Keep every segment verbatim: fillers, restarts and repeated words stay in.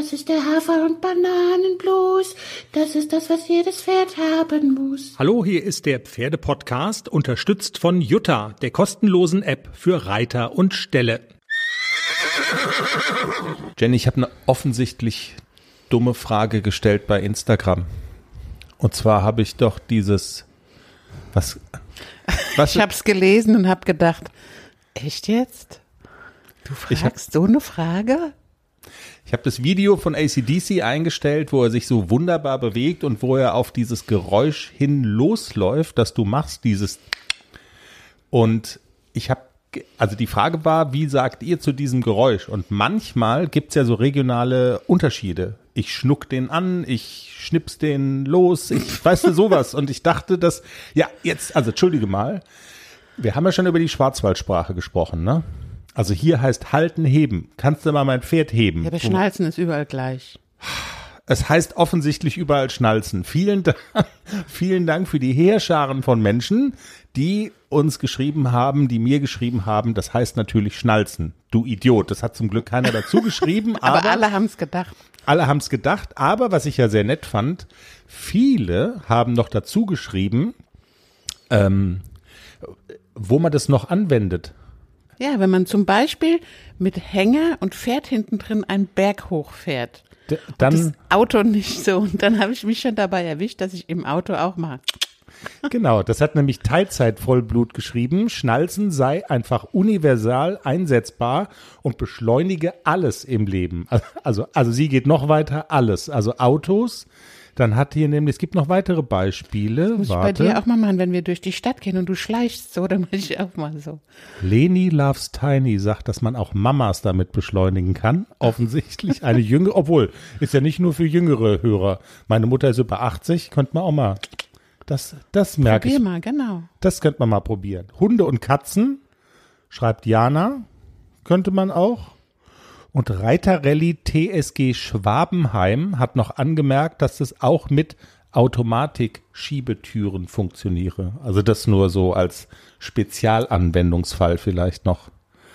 Das ist der Hafer- und Bananenblues. Das ist das, was jedes Pferd haben muss. Hallo, hier ist der Pferdepodcast, unterstützt von Jutta, der kostenlosen App für Reiter und Ställe. Jenny, ich habe eine offensichtlich dumme Frage gestellt bei Instagram. Und zwar habe ich doch dieses, was, was ich habe es gelesen und habe gedacht, echt jetzt? Du fragst hab, so eine Frage? Ich habe das Video von A C D C eingestellt, wo er sich so wunderbar bewegt und wo er auf dieses Geräusch hin losläuft, das du machst, dieses. Und ich habe, also die Frage war, wie sagt ihr zu diesem Geräusch? Und manchmal gibt's ja so regionale Unterschiede. Ich schnuck den an, ich schnips den los, ich weißt du sowas. Und ich dachte, dass, ja jetzt, also entschuldige mal, wir haben ja schon über die Schwarzwaldsprache gesprochen, ne? Also hier heißt halten, heben. Kannst du mal mein Pferd heben? Ja, aber Schnalzen ist überall gleich. Es heißt offensichtlich überall Schnalzen. Vielen Dank, vielen Dank für die Heerscharen von Menschen, die uns geschrieben haben, die mir geschrieben haben, das heißt natürlich Schnalzen. Du Idiot, das hat zum Glück keiner dazu geschrieben. aber, aber alle haben es gedacht. Alle haben es gedacht, aber was ich ja sehr nett fand, viele haben noch dazu geschrieben, ähm, wo man das noch anwendet. Ja, wenn man zum Beispiel mit Hänger und Pferd hinten drin einen Berg hochfährt. D- dann, und das Auto nicht so. Und dann habe ich mich schon dabei erwischt, dass ich im Auto auch mache. Genau, das hat nämlich Teilzeit-Vollblut geschrieben. Schnalzen sei einfach universal einsetzbar und beschleunige alles im Leben. Also, also sie geht noch weiter, alles. Also Autos. Dann hat hier nämlich, es gibt noch weitere Beispiele. Das muss Warte. ich bei dir auch mal machen, wenn wir durch die Stadt gehen und du schleichst so, dann mache ich auch mal so. Leni Loves Tiny sagt, dass man auch Mamas damit beschleunigen kann. Offensichtlich eine jüngere, obwohl, ist ja nicht nur für jüngere Hörer. Meine Mutter ist über achtzig, könnte man auch mal, das, das merke ich. Probier mal, genau. Das könnte man mal probieren. Hunde und Katzen, schreibt Jana, könnte man auch. Und Reiterrallye T S G Schwabenheim hat noch angemerkt, dass das auch mit Automatik-Schiebetüren funktioniere. Also das nur so als Spezialanwendungsfall vielleicht noch.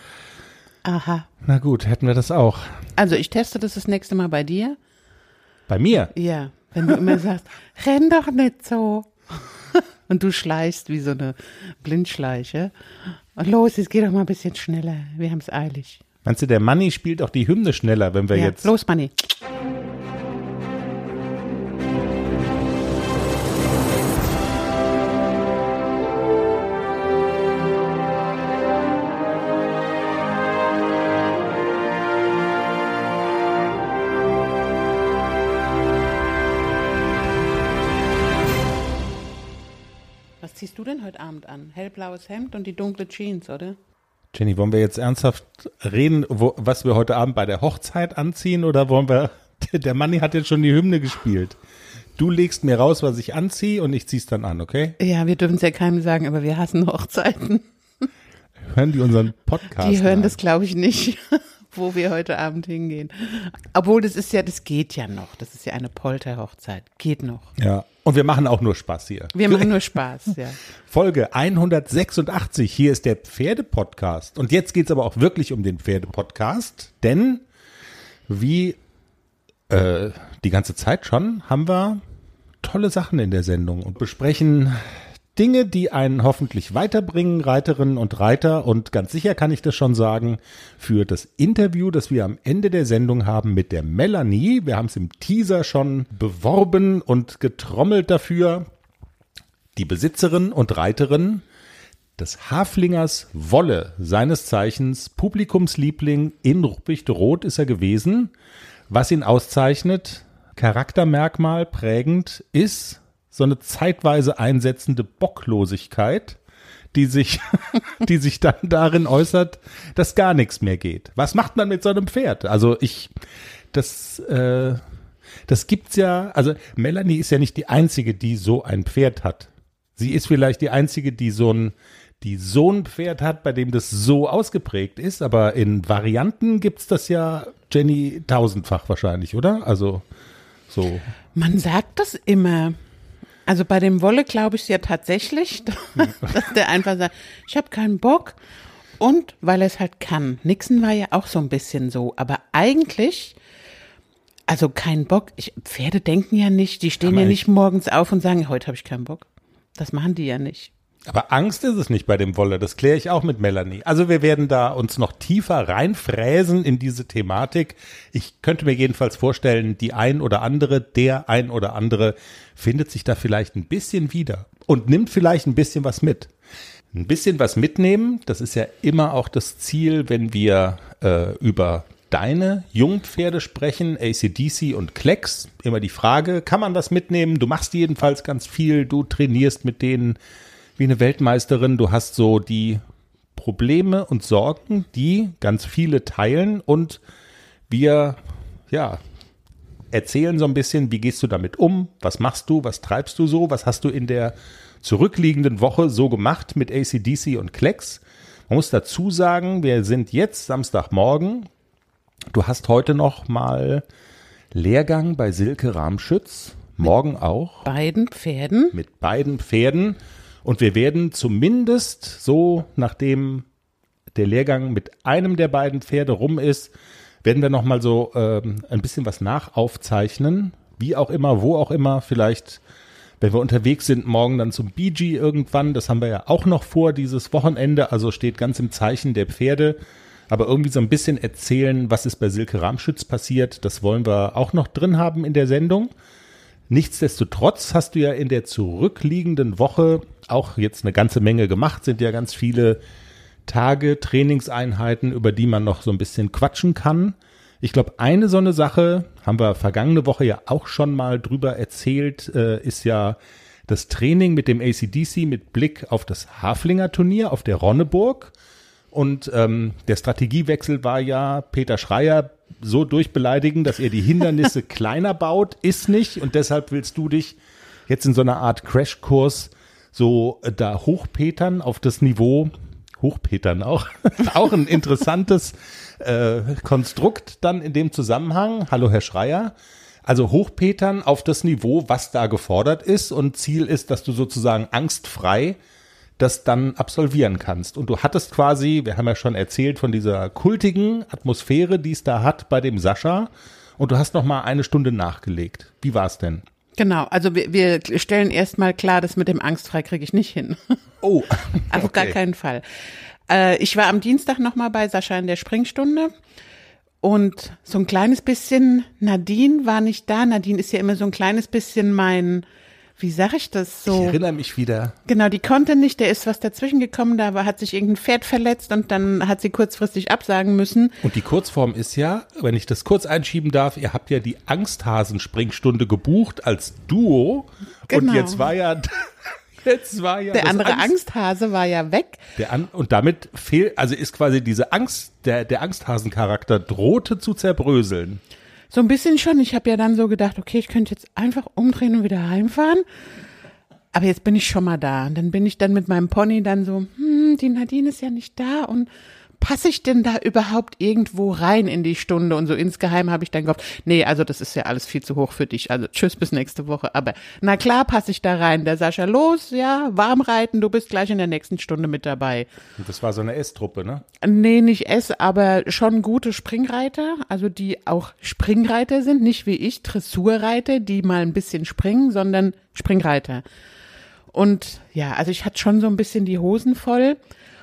Aha. Na gut, hätten wir das auch. Also ich teste das das nächste Mal bei dir. Bei mir? Ja, wenn du immer sagst, renn doch nicht so. Und du schleichst wie so eine Blindschleiche. Und los, jetzt geh doch mal ein bisschen schneller. Wir haben es eilig. Meinst du, der Manni spielt auch die Hymne schneller, wenn wir ja, jetzt... Los, Manni. Was ziehst du denn heute Abend an? Hellblaues Hemd und die dunkle Jeans, oder? Jenny, wollen wir jetzt ernsthaft reden, wo, was wir heute Abend bei der Hochzeit anziehen, oder wollen wir, der Manni hat jetzt schon die Hymne gespielt. Du legst mir raus, was ich anziehe und ich zieh's dann an, okay? Ja, wir dürfen es ja keinem sagen, aber wir hassen Hochzeiten. Hören die unseren Podcast? Die hören an? das, glaube ich, nicht, wo wir heute Abend hingehen. Obwohl, das ist ja, das geht ja noch. Das ist ja eine Polterhochzeit. Geht noch. Ja, und wir machen auch nur Spaß hier. Wir machen nur Spaß, ja. Folge hundertsechsundachtzig, hier ist der Pferdepodcast. Und jetzt geht's aber auch wirklich um den Pferdepodcast, denn wie äh, die ganze Zeit schon haben wir tolle Sachen in der Sendung und besprechen Dinge, die einen hoffentlich weiterbringen, Reiterinnen und Reiter. Und ganz sicher kann ich das schon sagen, für das Interview, das wir am Ende der Sendung haben mit der Melanie. Wir haben es im Teaser schon beworben und getrommelt dafür. Die Besitzerin und Reiterin des Haflingers Wolle, seines Zeichens Publikumsliebling in Ruppichte-Roth ist er gewesen. Was ihn auszeichnet, Charaktermerkmal prägend ist so eine zeitweise einsetzende Bocklosigkeit, die sich, die sich dann darin äußert, dass gar nichts mehr geht. Was macht man mit so einem Pferd? Also ich, das, äh, das gibt's ja, also Melanie ist ja nicht die Einzige, die so ein Pferd hat. Sie ist vielleicht die Einzige, die so ein, die so ein Pferd hat, bei dem das so ausgeprägt ist, aber in Varianten gibt's das ja, Jenny, tausendfach wahrscheinlich, oder? Also so. Man sagt das immer. Also bei dem Wolle glaube ich es ja tatsächlich, dass der einfach sagt, ich habe keinen Bock und weil er es halt kann. Nixon war ja auch so ein bisschen so, aber eigentlich Also kein Bock. Ich, Pferde denken ja nicht, die stehen Aber ja ich- nicht morgens auf und sagen, heute habe ich keinen Bock. Das machen die ja nicht. Aber Angst ist es nicht bei dem Wolle, das kläre ich auch mit Melanie. Also wir werden da uns noch tiefer reinfräsen in diese Thematik. Ich könnte mir jedenfalls vorstellen, die ein oder andere, der ein oder andere findet sich da vielleicht ein bisschen wieder und nimmt vielleicht ein bisschen was mit. Ein bisschen was mitnehmen, das ist ja immer auch das Ziel, wenn wir äh, über deine Jungpferde sprechen, A C D C und Klecks. Immer die Frage, kann man was mitnehmen? Du machst jedenfalls ganz viel, du trainierst mit denen wie eine Weltmeisterin. Du hast so die Probleme und Sorgen, die ganz viele teilen und wir, ja, erzählen so ein bisschen, wie gehst du damit um? Was machst du? Was treibst du so? Was hast du in der zurückliegenden Woche so gemacht mit A C D C und Klecks? Man muss dazu sagen, wir sind jetzt Samstagmorgen. Du hast heute noch mal Lehrgang bei Silke Ramschütz. Morgen auch. Beiden Pferden. Mit beiden Pferden. Und wir werden zumindest so, nachdem der Lehrgang mit einem der beiden Pferde rum ist, werden wir noch mal so ähm, ein bisschen was nachaufzeichnen. Wie auch immer, wo auch immer. Vielleicht, wenn wir unterwegs sind, morgen dann zum B G irgendwann. Das haben wir ja auch noch vor, dieses Wochenende. Also steht ganz im Zeichen der Pferde. Aber irgendwie so ein bisschen erzählen, was ist bei Silke Ramschütz passiert. Das wollen wir auch noch drin haben in der Sendung. Nichtsdestotrotz hast du ja in der zurückliegenden Woche auch jetzt eine ganze Menge gemacht, sind ja ganz viele Tage, Trainingseinheiten, über die man noch so ein bisschen quatschen kann. Ich glaube, eine so eine Sache, haben wir vergangene Woche ja auch schon mal drüber erzählt, äh, ist ja das Training mit dem A C D C mit Blick auf das Haflinger Turnier auf der Ronneburg. Und ähm, der Strategiewechsel war ja, Peter Schreier so durchbeleidigen, dass er die Hindernisse kleiner baut, ist nicht. Und deshalb willst du dich jetzt in so einer Art Crashkurs so äh, da hochpetern auf das Niveau, hochpetern auch, auch ein interessantes äh, Konstrukt dann in dem Zusammenhang. Hallo Herr Schreier. Also hochpetern auf das Niveau, was da gefordert ist. Und Ziel ist, dass du sozusagen angstfrei das dann absolvieren kannst. Und du hattest quasi, wir haben ja schon erzählt von dieser kultigen Atmosphäre, die es da hat bei dem Sascha. Und du hast noch mal eine Stunde nachgelegt. Wie war's denn? Genau, also wir, wir stellen erstmal klar, das mit dem Angstfrei kriege ich nicht hin. Oh, Auf okay. gar keinen Fall. Äh, ich war am Dienstag nochmal bei Sascha in der Springstunde und so ein kleines bisschen, Nadine war nicht da. Nadine ist ja immer so ein kleines bisschen mein, wie sag ich das so? Ich erinnere mich wieder. Genau, die konnte nicht, der ist was dazwischen gekommen, da war, hat sich irgendein Pferd verletzt und dann hat sie kurzfristig absagen müssen. Und die Kurzform ist ja, wenn ich das kurz einschieben darf, ihr habt ja die Angsthasen-Springstunde gebucht als Duo. Genau. Und jetzt war ja, jetzt war ja Der das andere Angst, Angsthase war ja weg. der An und damit fehlt, also ist quasi diese Angst, der, der Angsthasen-Charakter drohte zu zerbröseln. So ein bisschen schon. Ich habe ja dann so gedacht, okay, ich könnte jetzt einfach umdrehen und wieder heimfahren. Aber jetzt bin ich schon mal da. Und dann bin ich dann mit meinem Pony dann so, hm, die Nadine ist ja nicht da und passe ich denn da überhaupt irgendwo rein in die Stunde? Und so insgeheim habe ich dann gehofft, nee, also das ist ja alles viel zu hoch für dich. Also tschüss, bis nächste Woche. Aber na klar passe ich da rein. Der Sascha, los, ja, warm reiten, du bist gleich in der nächsten Stunde mit dabei. Und das war so eine S-Truppe, ne? Nee, nicht S, aber schon gute Springreiter, also die auch Springreiter sind, nicht wie ich, Dressurreiter, die mal ein bisschen springen, sondern Springreiter. Und ja, also ich hatte schon so ein bisschen die Hosen voll.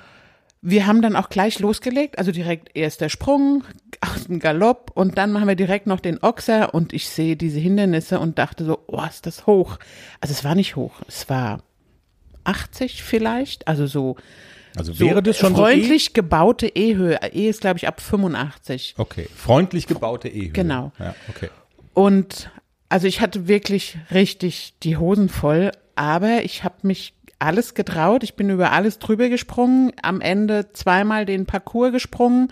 Wir haben dann auch gleich losgelegt, also direkt erster Sprung aus dem Galopp und dann machen wir direkt noch den Ochser und ich sehe diese Hindernisse und dachte so, oh, ist das hoch. Also es war nicht hoch, es war achtzig vielleicht, also so, Also so wäre das schon freundlich gebaute E-Höhe. E ist, glaube ich, ab fünfundachtzig. so E? Okay, freundlich gebaute E-Höhe. Genau. Ja, okay. Und also ich hatte wirklich richtig die Hosen voll, aber ich habe mich alles getraut. Ich bin über alles drüber gesprungen, am Ende zweimal den Parcours gesprungen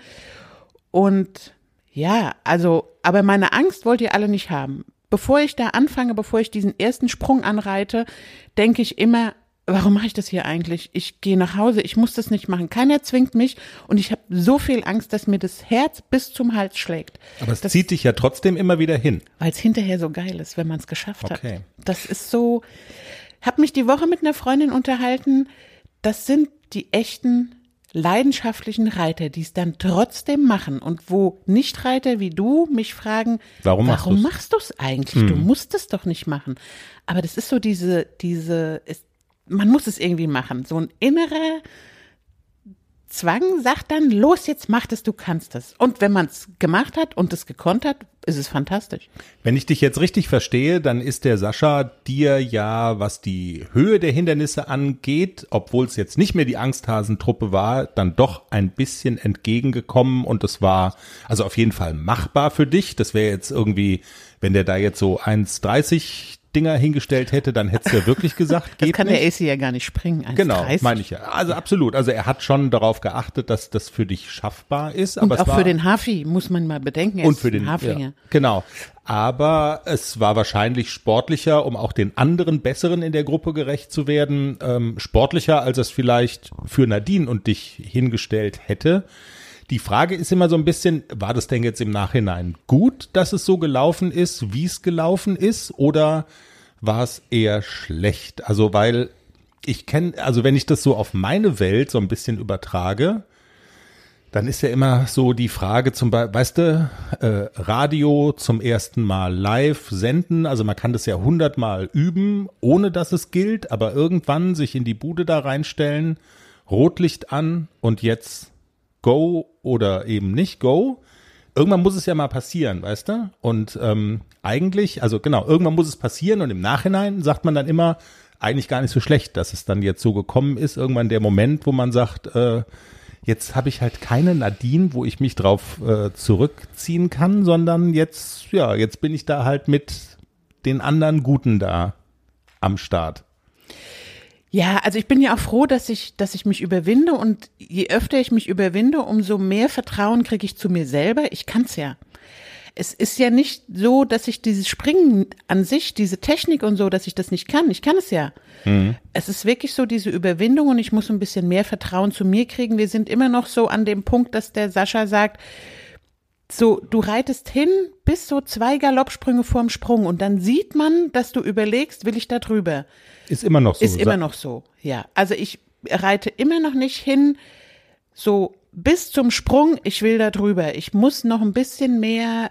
und ja, also, aber meine Angst wollt ihr alle nicht haben. Bevor ich da anfange, bevor ich diesen ersten Sprung anreite, denke ich immer, warum mache ich das hier eigentlich? Ich gehe nach Hause, ich muss das nicht machen. Keiner zwingt mich und ich habe so viel Angst, dass mir das Herz bis zum Hals schlägt. Aber es das, zieht dich ja trotzdem immer wieder hin. weil es hinterher so geil ist, wenn man es geschafft Okay. hat. Das ist so, habe mich die Woche mit einer Freundin unterhalten, das sind die echten leidenschaftlichen Reiter, die es dann trotzdem machen und wo Nichtreiter wie du mich fragen, warum, warum machst du es eigentlich? Hm. Du musst es doch nicht machen. Aber das ist so diese, diese, ist, man muss es irgendwie machen. So ein innerer Zwang sagt dann, los, jetzt mach es, du kannst es. Und wenn man es gemacht hat und es gekonnt hat, ist es fantastisch. Wenn ich dich jetzt richtig verstehe, dann ist der Sascha dir ja, was die Höhe der Hindernisse angeht, obwohl es jetzt nicht mehr die Angsthasentruppe war, dann doch ein bisschen entgegengekommen und es war also auf jeden Fall machbar für dich. Das wäre jetzt irgendwie, wenn der da jetzt so eins dreißig Dinger hingestellt hätte, dann hättest du ja wirklich gesagt, geht das kann nicht. Der A C ja gar nicht springen. Genau, meine ich ja. Also absolut. Also er hat schon darauf geachtet, dass das für dich schaffbar ist. Und aber auch es war, für den Hafi muss man mal bedenken. Er und ist für den ein Haflinger. Ja, genau. Aber es war wahrscheinlich sportlicher, um auch den anderen Besseren in der Gruppe gerecht zu werden, ähm, sportlicher, als es vielleicht für Nadine und dich hingestellt hätte. Die Frage ist immer so ein bisschen, war das denn jetzt im Nachhinein gut, dass es so gelaufen ist, wie es gelaufen ist, oder war es eher schlecht? Also weil ich kenne, also wenn ich das so auf meine Welt so ein bisschen übertrage, dann ist ja immer so die Frage zum Beispiel, weißt du, äh, Radio zum ersten Mal live senden, also man kann das ja hundertmal üben, ohne dass es gilt, aber irgendwann sich in die Bude da reinstellen, Rotlicht an und jetzt Go oder eben nicht Go. Irgendwann muss es ja mal passieren, weißt du? Und ähm, eigentlich, also genau, irgendwann muss es passieren und im Nachhinein sagt man dann immer, eigentlich gar nicht so schlecht, dass es dann jetzt so gekommen ist. Irgendwann der Moment, wo man sagt, äh, jetzt habe ich halt keine Nadine, wo ich mich drauf äh, zurückziehen kann, sondern jetzt, ja, jetzt bin ich da halt mit den anderen Guten da am Start. Ja, also ich bin ja auch froh, dass ich, dass ich mich überwinde und je öfter ich mich überwinde, umso mehr Vertrauen kriege ich zu mir selber. Ich kann's ja. Es ist ja nicht so, dass ich dieses Springen an sich, diese Technik und so, dass ich das nicht kann. Ich kann es ja. Mhm. Es ist wirklich so diese Überwindung und ich muss ein bisschen mehr Vertrauen zu mir kriegen. Wir sind immer noch so an dem Punkt, dass der Sascha sagt, so, du reitest hin bis so zwei Galoppsprünge vorm Sprung und dann sieht man, dass du überlegst, will ich da drüber? Ist immer noch so. Ist immer noch so, ja. Also ich reite immer noch nicht hin, so bis zum Sprung, ich will da drüber. Ich muss noch ein bisschen mehr,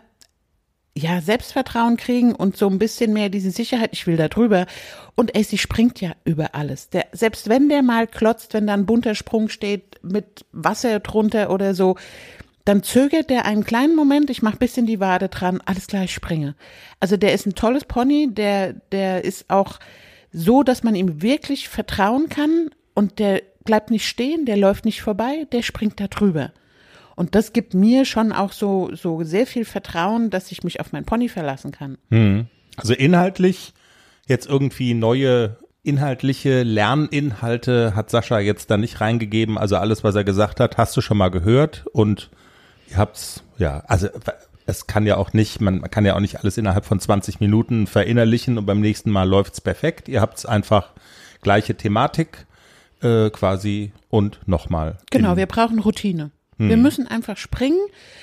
ja, Selbstvertrauen kriegen und so ein bisschen mehr diese Sicherheit, ich will da drüber. Und ey, sie springt ja über alles. Der, selbst wenn der mal klotzt, wenn da ein bunter Sprung steht mit Wasser drunter oder so, dann zögert der einen kleinen Moment, ich mache ein bisschen die Wade dran, alles klar, ich springe. Also der ist ein tolles Pony, der, der ist auch so, dass man ihm wirklich vertrauen kann und der bleibt nicht stehen, der läuft nicht vorbei, der springt da drüber. Und das gibt mir schon auch so, so sehr viel Vertrauen, dass ich mich auf mein Pony verlassen kann. Hm. Also inhaltlich jetzt irgendwie neue inhaltliche Lerninhalte hat Sascha jetzt da nicht reingegeben. Also alles, was er gesagt hat, hast du schon mal gehört und ihr habt's, ja, also es kann ja auch nicht, man kann ja auch nicht alles innerhalb von zwanzig Minuten verinnerlichen und beim nächsten Mal läuft's perfekt. Ihr habt's einfach gleiche Thematik äh, quasi und nochmal. Genau, wir brauchen Routine. Hm. Wir müssen einfach springen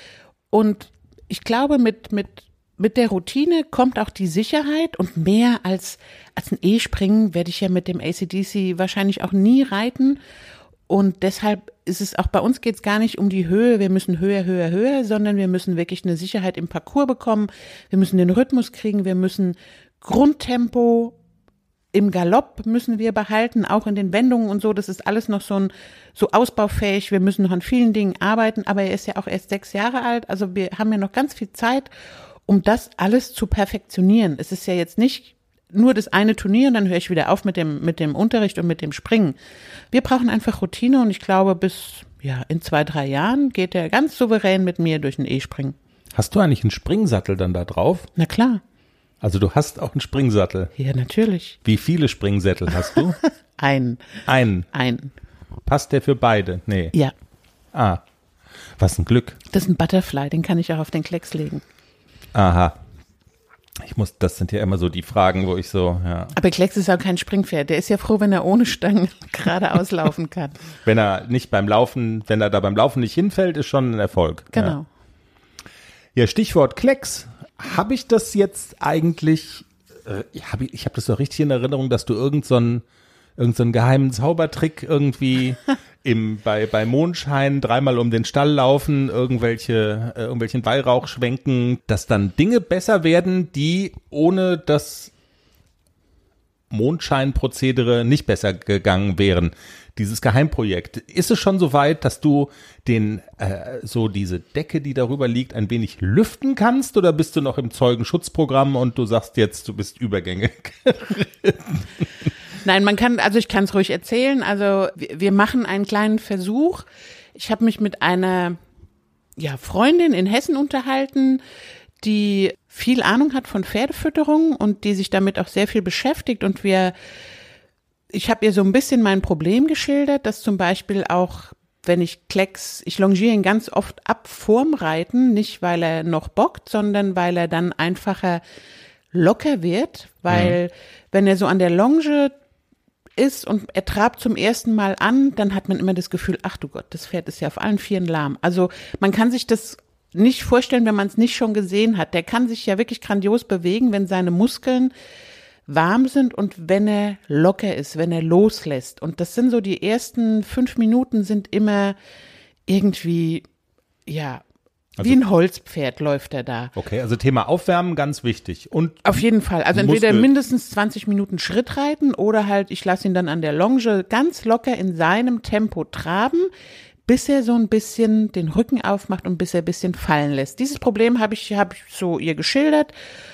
und ich glaube, mit, mit, mit der Routine kommt auch die Sicherheit und mehr als, als ein E-Springen werde ich ja mit dem A C D C wahrscheinlich auch nie reiten. Und deshalb ist es auch bei uns geht's gar nicht um die Höhe, wir müssen höher, höher, höher, sondern wir müssen wirklich eine Sicherheit im Parcours bekommen. Wir müssen den Rhythmus kriegen, wir müssen Grundtempo im Galopp müssen wir behalten, auch in den Wendungen und so. Das ist alles noch so ein so ausbaufähig. Wir müssen noch an vielen Dingen arbeiten, aber er ist ja auch erst sechs Jahre alt. Also wir haben ja noch ganz viel Zeit, um das alles zu perfektionieren. Es ist ja jetzt nicht nur das eine Turnier und dann höre ich wieder auf mit dem, mit dem Unterricht und mit dem Springen. Wir brauchen einfach Routine und ich glaube, bis, ja, in zwei, drei Jahren geht er ganz souverän mit mir durch den E-Springen. Hast du eigentlich einen Springsattel dann da drauf? Na klar. Also du hast auch einen Springsattel? Ja, natürlich. Wie viele Springsättel hast du? Einen. Einen? Einen. Passt der für beide? Nee. Ja. Ah, was ein Glück. Das ist ein Butterfly, den kann ich auch auf den Klecks legen. Aha. Ich muss, das sind ja immer so die Fragen, wo ich so, ja. Aber Klecks ist auch kein Springpferd. Der ist ja froh, wenn er ohne Stangen geradeaus laufen kann. Wenn er nicht beim Laufen, wenn er da beim Laufen nicht hinfällt, ist schon ein Erfolg. Genau. Ja, ja, Stichwort Klecks. Habe ich das jetzt eigentlich, äh, hab ich, ich habe das doch richtig in Erinnerung, dass du irgend so einen, irgend so einen geheimen Zaubertrick irgendwie im, bei, bei Mondschein dreimal um den Stall laufen, irgendwelche, äh, irgendwelchen Weihrauch schwenken, dass dann Dinge besser werden, die ohne das Mondscheinprozedere nicht besser gegangen wären. Dieses Geheimprojekt. Ist es schon so weit, dass du den, äh, so diese Decke, die darüber liegt, ein wenig lüften kannst, oder bist du noch im Zeugenschutzprogramm und du sagst jetzt, du bist übergängig? Nein, man kann, also ich kann es ruhig erzählen. Also wir, wir machen einen kleinen Versuch. Ich habe mich mit einer ja, Freundin in Hessen unterhalten, die viel Ahnung hat von Pferdefütterung und die sich damit auch sehr viel beschäftigt. Und wir, ich habe ihr so ein bisschen mein Problem geschildert, dass zum Beispiel auch, wenn ich Klecks, ich longiere ihn ganz oft ab vorm Reiten, nicht weil er noch bockt, sondern weil er dann einfacher locker wird, weil mhm. wenn er so an der Longe ist und er trabt zum ersten Mal an, dann hat man immer das Gefühl, ach du Gott, das Pferd ist ja auf allen Vieren lahm. Also man kann sich das nicht vorstellen, wenn man es nicht schon gesehen hat. Der kann sich ja wirklich grandios bewegen, wenn seine Muskeln warm sind und wenn er locker ist, wenn er loslässt. Und das sind so die ersten fünf Minuten sind immer irgendwie, ja, also, wie ein Holzpferd läuft er da. Okay, also Thema Aufwärmen ganz wichtig. Und auf jeden Fall. Also Muskel- entweder mindestens zwanzig Minuten Schritt reiten oder halt, ich lasse ihn dann an der Longe ganz locker in seinem Tempo traben, bis er so ein bisschen den Rücken aufmacht und bis er ein bisschen fallen lässt. Dieses Problem habe ich, habe ich so ihr geschildert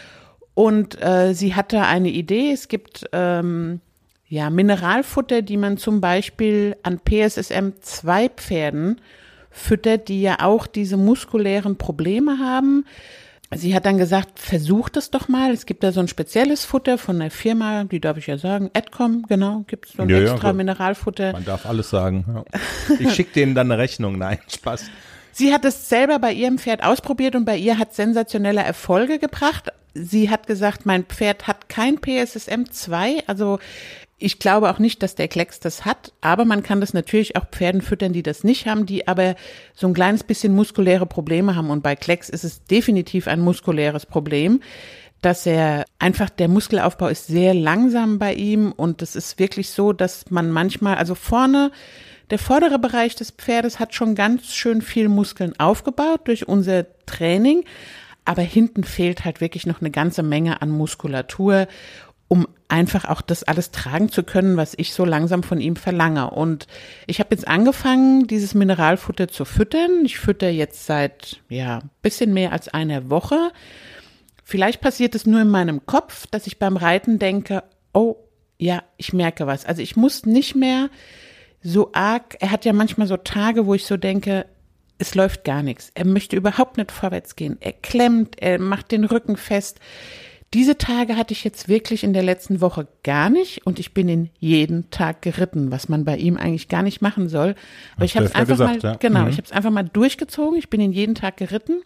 und äh, sie hatte eine Idee. Es gibt ähm, ja Mineralfutter, die man zum Beispiel an P S S M zwei Pferden füttert, die ja auch diese muskulären Probleme haben. Sie hat dann gesagt, versucht es doch mal. Es gibt da so ein spezielles Futter von der Firma, die darf ich ja sagen, Adcom, genau, gibt es so ein ja, extra ja, Mineralfutter. Man darf alles sagen. Ja. Ich schicke denen dann eine Rechnung. Nein, Spaß. Sie hat es selber bei ihrem Pferd ausprobiert und bei ihr hat sensationelle Erfolge gebracht. Sie hat gesagt, mein Pferd hat kein P S S M zwei, also ich glaube auch nicht, dass der Klecks das hat, aber man kann das natürlich auch Pferden füttern, die das nicht haben, die aber so ein kleines bisschen muskuläre Probleme haben. Und bei Klecks ist es definitiv ein muskuläres Problem, dass er einfach, der Muskelaufbau ist sehr langsam bei ihm und es ist wirklich so, dass man manchmal, also vorne, der vordere Bereich des Pferdes hat schon ganz schön viel Muskeln aufgebaut durch unser Training, aber hinten fehlt halt wirklich noch eine ganze Menge an Muskulatur, um einfach auch das alles tragen zu können, was ich so langsam von ihm verlange. Und ich habe jetzt angefangen, dieses Mineralfutter zu füttern. Ich fütter jetzt seit, ja, bisschen mehr als einer Woche. Vielleicht passiert es nur in meinem Kopf, dass ich beim Reiten denke, oh, ja, ich merke was. Also ich muss nicht mehr so arg, er hat ja manchmal so Tage, wo ich so denke, es läuft gar nichts. Er möchte überhaupt nicht vorwärts gehen. Er klemmt, er macht den Rücken fest. Diese Tage hatte ich jetzt wirklich in der letzten Woche gar nicht und ich bin ihn jeden Tag geritten, was man bei ihm eigentlich gar nicht machen soll. Aber ich habe es einfach gesagt, mal, ja. genau, Mhm. ich habe es einfach mal durchgezogen. Ich bin ihn jeden Tag geritten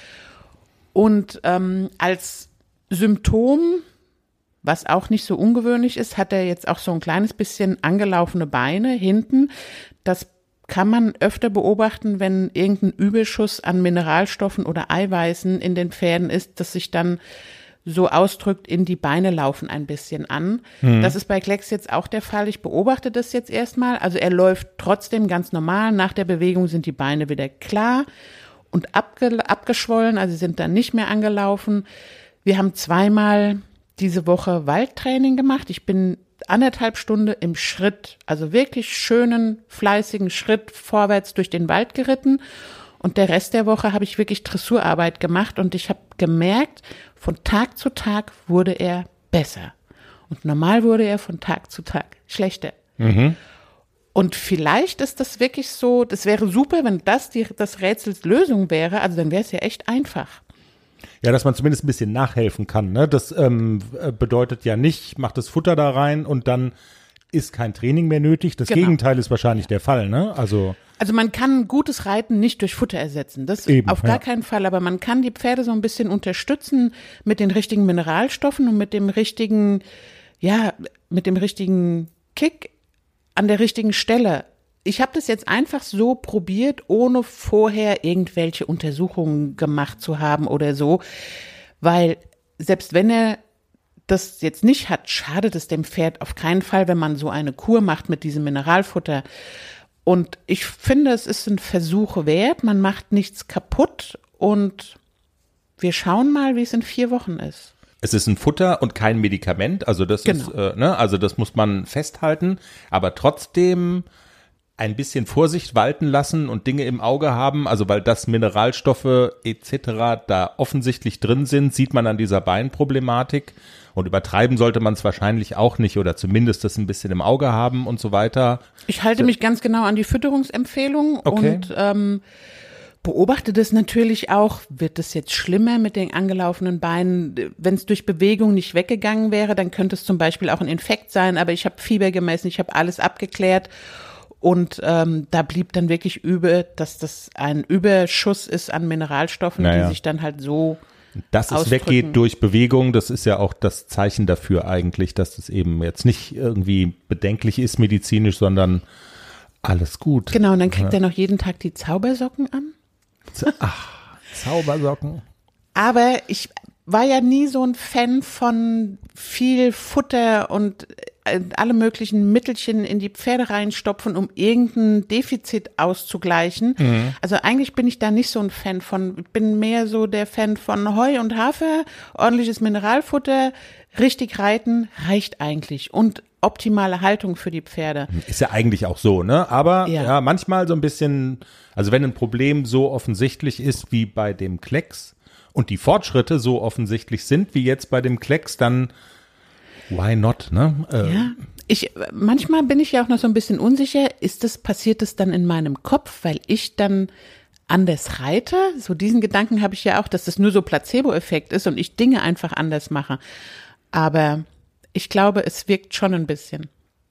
und ähm, als Symptom, was auch nicht so ungewöhnlich ist, hat er jetzt auch so ein kleines bisschen angelaufene Beine hinten. Das kann man öfter beobachten, wenn irgendein Überschuss an Mineralstoffen oder Eiweißen in den Pferden ist, dass sich dann so ausdrückt, in die Beine laufen ein bisschen an. Mhm. Das ist bei Klecks jetzt auch der Fall. Ich beobachte das jetzt erstmal. Also er läuft trotzdem ganz normal. Nach der Bewegung sind die Beine wieder klar und abge- abgeschwollen, also sind dann nicht mehr angelaufen. Wir haben zweimal diese Woche Waldtraining gemacht. Ich bin anderthalb Stunden im Schritt, also wirklich schönen, fleißigen Schritt vorwärts durch den Wald geritten. Und der Rest der Woche habe ich wirklich Dressurarbeit gemacht und ich habe gemerkt, von Tag zu Tag wurde er besser. Und normal wurde er von Tag zu Tag schlechter. Mhm. Und vielleicht ist das wirklich so, das wäre super, wenn das die, das Rätsels Lösung wäre, also dann wäre es ja echt einfach. Ja, dass man zumindest ein bisschen nachhelfen kann. Ne? Das ähm, bedeutet ja nicht, macht das Futter da rein und dann ist kein Training mehr nötig. Das Genau. Gegenteil ist wahrscheinlich der Fall. Ne? Also Also man kann gutes Reiten nicht durch Futter ersetzen, das Eben, auf gar ja. keinen Fall, aber man kann die Pferde so ein bisschen unterstützen mit den richtigen Mineralstoffen und mit dem richtigen, ja, mit dem richtigen Kick an der richtigen Stelle. Ich habe das jetzt einfach so probiert, ohne vorher irgendwelche Untersuchungen gemacht zu haben oder so, weil selbst wenn er das jetzt nicht hat, schadet es dem Pferd auf keinen Fall, wenn man so eine Kur macht mit diesem Mineralfutter. Und ich finde, es ist ein Versuch wert. Man macht nichts kaputt und wir schauen mal, wie es in vier Wochen ist. Es ist ein Futter und kein Medikament, also das Genau. ist, äh, ne, also das muss man festhalten, aber trotzdem ein bisschen Vorsicht walten lassen und Dinge im Auge haben, also weil das Mineralstoffe et cetera da offensichtlich drin sind, sieht man an dieser Beinproblematik und übertreiben sollte man es wahrscheinlich auch nicht oder zumindest das ein bisschen im Auge haben und so weiter. Ich halte mich ganz genau an die Fütterungsempfehlung Okay. und ähm, beobachte das natürlich auch. Wird es jetzt schlimmer mit den angelaufenen Beinen? Wenn es durch Bewegung nicht weggegangen wäre, dann könnte es zum Beispiel auch ein Infekt sein, aber ich habe Fieber gemessen, ich habe alles abgeklärt. Und ähm, da blieb dann wirklich über, dass das ein Überschuss ist an Mineralstoffen, Naja. die sich dann halt so Dass es ausdrücken. weggeht durch Bewegung, das ist ja auch das Zeichen dafür eigentlich, dass es eben jetzt nicht irgendwie bedenklich ist medizinisch, sondern alles gut. Genau, und dann kriegt er noch jeden Tag die Zaubersocken an. Ach, Zaubersocken. Aber ich war ja nie so ein Fan von viel Futter und äh, alle möglichen Mittelchen in die Pferde reinstopfen, um irgendein Defizit auszugleichen. Mhm. Also eigentlich bin ich da nicht so ein Fan von. Ich bin mehr so der Fan von Heu und Hafer, ordentliches Mineralfutter, richtig reiten, reicht eigentlich. Und optimale Haltung für die Pferde. Ist ja eigentlich auch so, ne? Aber ja. Ja. manchmal so ein bisschen, also wenn ein Problem so offensichtlich ist wie bei dem Klecks und die Fortschritte so offensichtlich sind wie jetzt bei dem Klecks, dann why not, ne? Äh, Ja, ich, manchmal bin ich ja auch noch so ein bisschen unsicher, ist das, passiert es dann in meinem Kopf, weil ich dann anders reite? So diesen Gedanken habe ich ja auch, dass das nur so Placebo-Effekt ist und ich Dinge einfach anders mache. Aber ich glaube, es wirkt schon ein bisschen.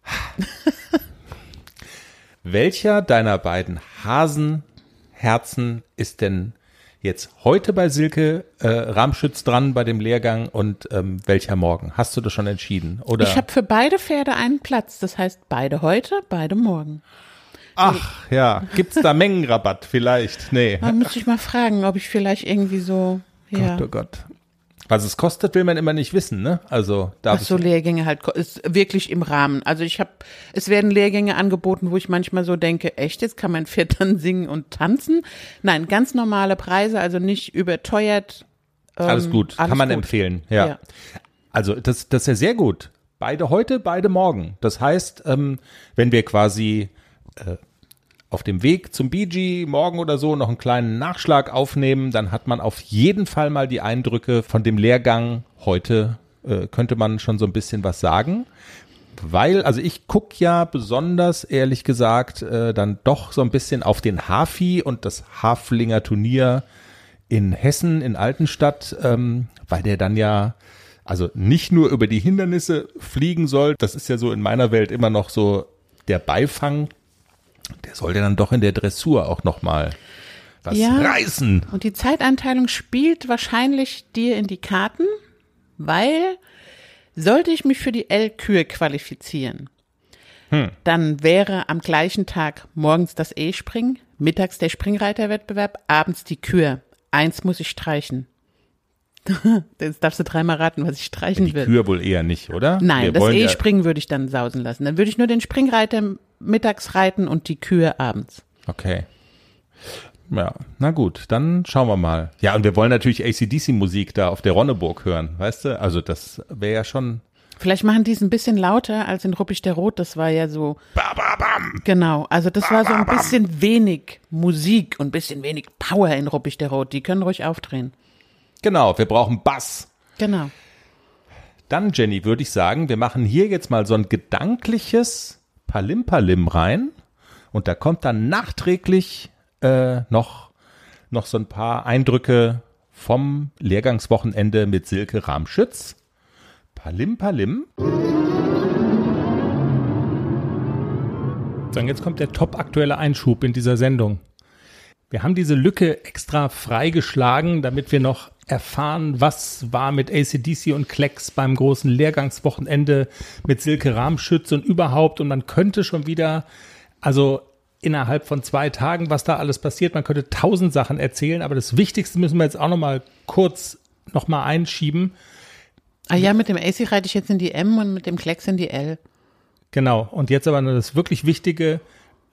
Welcher deiner beiden Hasenherzen ist denn jetzt heute bei Silke äh, Ramschütz dran bei dem Lehrgang und ähm, welcher morgen? Hast du das schon entschieden? Oder? Ich habe für beide Pferde einen Platz, das heißt beide heute, beide morgen. Ach ja, gibt's da Mengenrabatt vielleicht? Nee. Da muss ich mal fragen, ob ich vielleicht irgendwie so, ja. Gott, oh Gott. Was es kostet, will man immer nicht wissen, ne? Also darf Was so ich, Lehrgänge halt, ko- ist wirklich im Rahmen. Also ich habe, es werden Lehrgänge angeboten, wo ich manchmal so denke, echt, jetzt kann mein Pferd dann singen und tanzen? Nein, ganz normale Preise, also nicht überteuert. Ähm, alles gut, alles kann man gut. empfehlen, ja. Ja. Also das, das ist ja sehr gut. Beide heute, beide morgen. Das heißt, ähm, wenn wir quasi äh, auf dem Weg zum B G morgen oder so noch einen kleinen Nachschlag aufnehmen, dann hat man auf jeden Fall mal die Eindrücke von dem Lehrgang heute, äh, könnte man schon so ein bisschen was sagen. Weil, also ich gucke ja besonders, ehrlich gesagt, äh, dann doch so ein bisschen auf den Hafi und das Haflinger Turnier in Hessen, in Altenstadt, ähm, weil der dann ja also nicht nur über die Hindernisse fliegen soll, das ist ja so in meiner Welt immer noch so der Beifang, der soll ja dann doch in der Dressur auch nochmal was Ja. reißen. Und die Zeiteinteilung spielt wahrscheinlich dir in die Karten, weil sollte ich mich für die L-Kür qualifizieren, Hm. dann wäre am gleichen Tag morgens das E-Springen, mittags der Springreiterwettbewerb, abends die Kür. Eins muss ich streichen. Jetzt darfst du dreimal raten, was ich streichen Die will. Kür wohl eher nicht, oder? Nein, Wir das wollen ja- E-Springen würde ich dann sausen lassen. Dann würde ich nur den Springreiter mittags reiten und die Kühe abends. Okay. Ja, na gut, dann schauen wir mal. Ja, und wir wollen natürlich A C D C-Musik da auf der Ronneburg hören, weißt du? Also das wäre ja schon Vielleicht machen die es ein bisschen lauter als in Ruppig der Rot. Das war ja so, ba, ba, bam. genau. Also das war so ein bisschen wenig Musik und ein bisschen wenig Power in Ruppig der Rot. Die können ruhig aufdrehen. Genau, wir brauchen Bass. Genau. Dann, Jenny, würde ich sagen, wir machen hier jetzt mal so ein gedankliches Palim-Palim rein und da kommt dann nachträglich äh, noch, noch so ein paar Eindrücke vom Lehrgangswochenende mit Silke Ramschütz. Palim-Palim. Dann jetzt kommt der top aktuelle Einschub in dieser Sendung. Wir haben diese Lücke extra freigeschlagen, damit wir noch erfahren, was war mit A C D C und Klecks beim großen Lehrgangswochenende mit Silke Ramschütz und überhaupt. Und man könnte schon wieder, also innerhalb von zwei Tagen, was da alles passiert, man könnte tausend Sachen erzählen, aber das Wichtigste müssen wir jetzt auch noch mal kurz noch mal einschieben. Ah ja, mit dem A C reite ich jetzt in die M und mit dem Klecks in die L. Genau, und jetzt aber noch das wirklich Wichtige,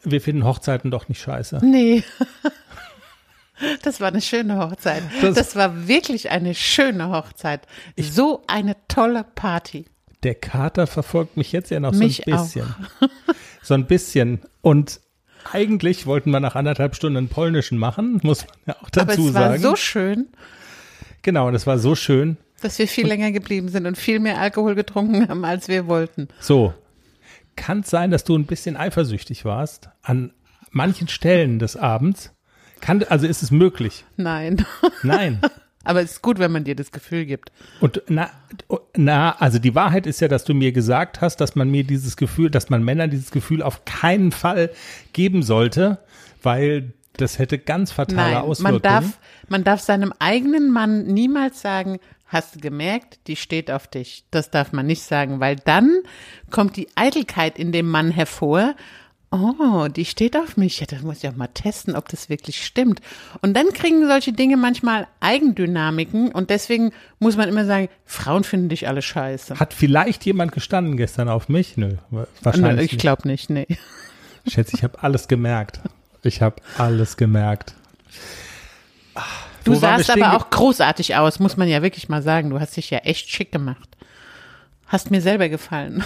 wir finden Hochzeiten doch nicht scheiße. Nee. Das war eine schöne Hochzeit. Das, das war wirklich eine schöne Hochzeit. So eine tolle Party. Der Kater verfolgt mich jetzt ja noch mich so ein bisschen. Auch. So ein bisschen. Und eigentlich wollten wir nach anderthalb Stunden einen polnischen machen, muss man ja auch dazu sagen. Aber es war sagen. so schön. Genau, das war so schön. Dass wir viel und, länger geblieben sind und viel mehr Alkohol getrunken haben, als wir wollten. So. Kann es sein, dass du ein bisschen eifersüchtig warst an manchen Stellen des Abends? Kann, also ist es möglich? Nein. Nein. Aber es ist gut, wenn man dir das Gefühl gibt. Und na, na, also die Wahrheit ist ja, dass du mir gesagt hast, dass man mir dieses Gefühl, dass man Männern dieses Gefühl auf keinen Fall geben sollte, weil das hätte ganz fatale Nein, Auswirkungen. Man darf, man darf seinem eigenen Mann niemals sagen, hast du gemerkt, die steht auf dich. Das darf man nicht sagen, weil dann kommt die Eitelkeit in dem Mann hervor. Oh, die steht auf mich. Ja, das muss ich auch mal testen, ob das wirklich stimmt. Und dann kriegen solche Dinge manchmal Eigendynamiken und deswegen muss man immer sagen, Frauen finden dich alle scheiße. Hat vielleicht jemand gestanden gestern auf mich? Nö, wahrscheinlich nicht. Ich glaube nicht, nee. Schätze, ich habe alles gemerkt. Ich habe alles gemerkt. Ach, du sahst aber auch großartig aus, muss man ja wirklich mal sagen. Du hast dich ja echt schick gemacht. Hast mir selber gefallen.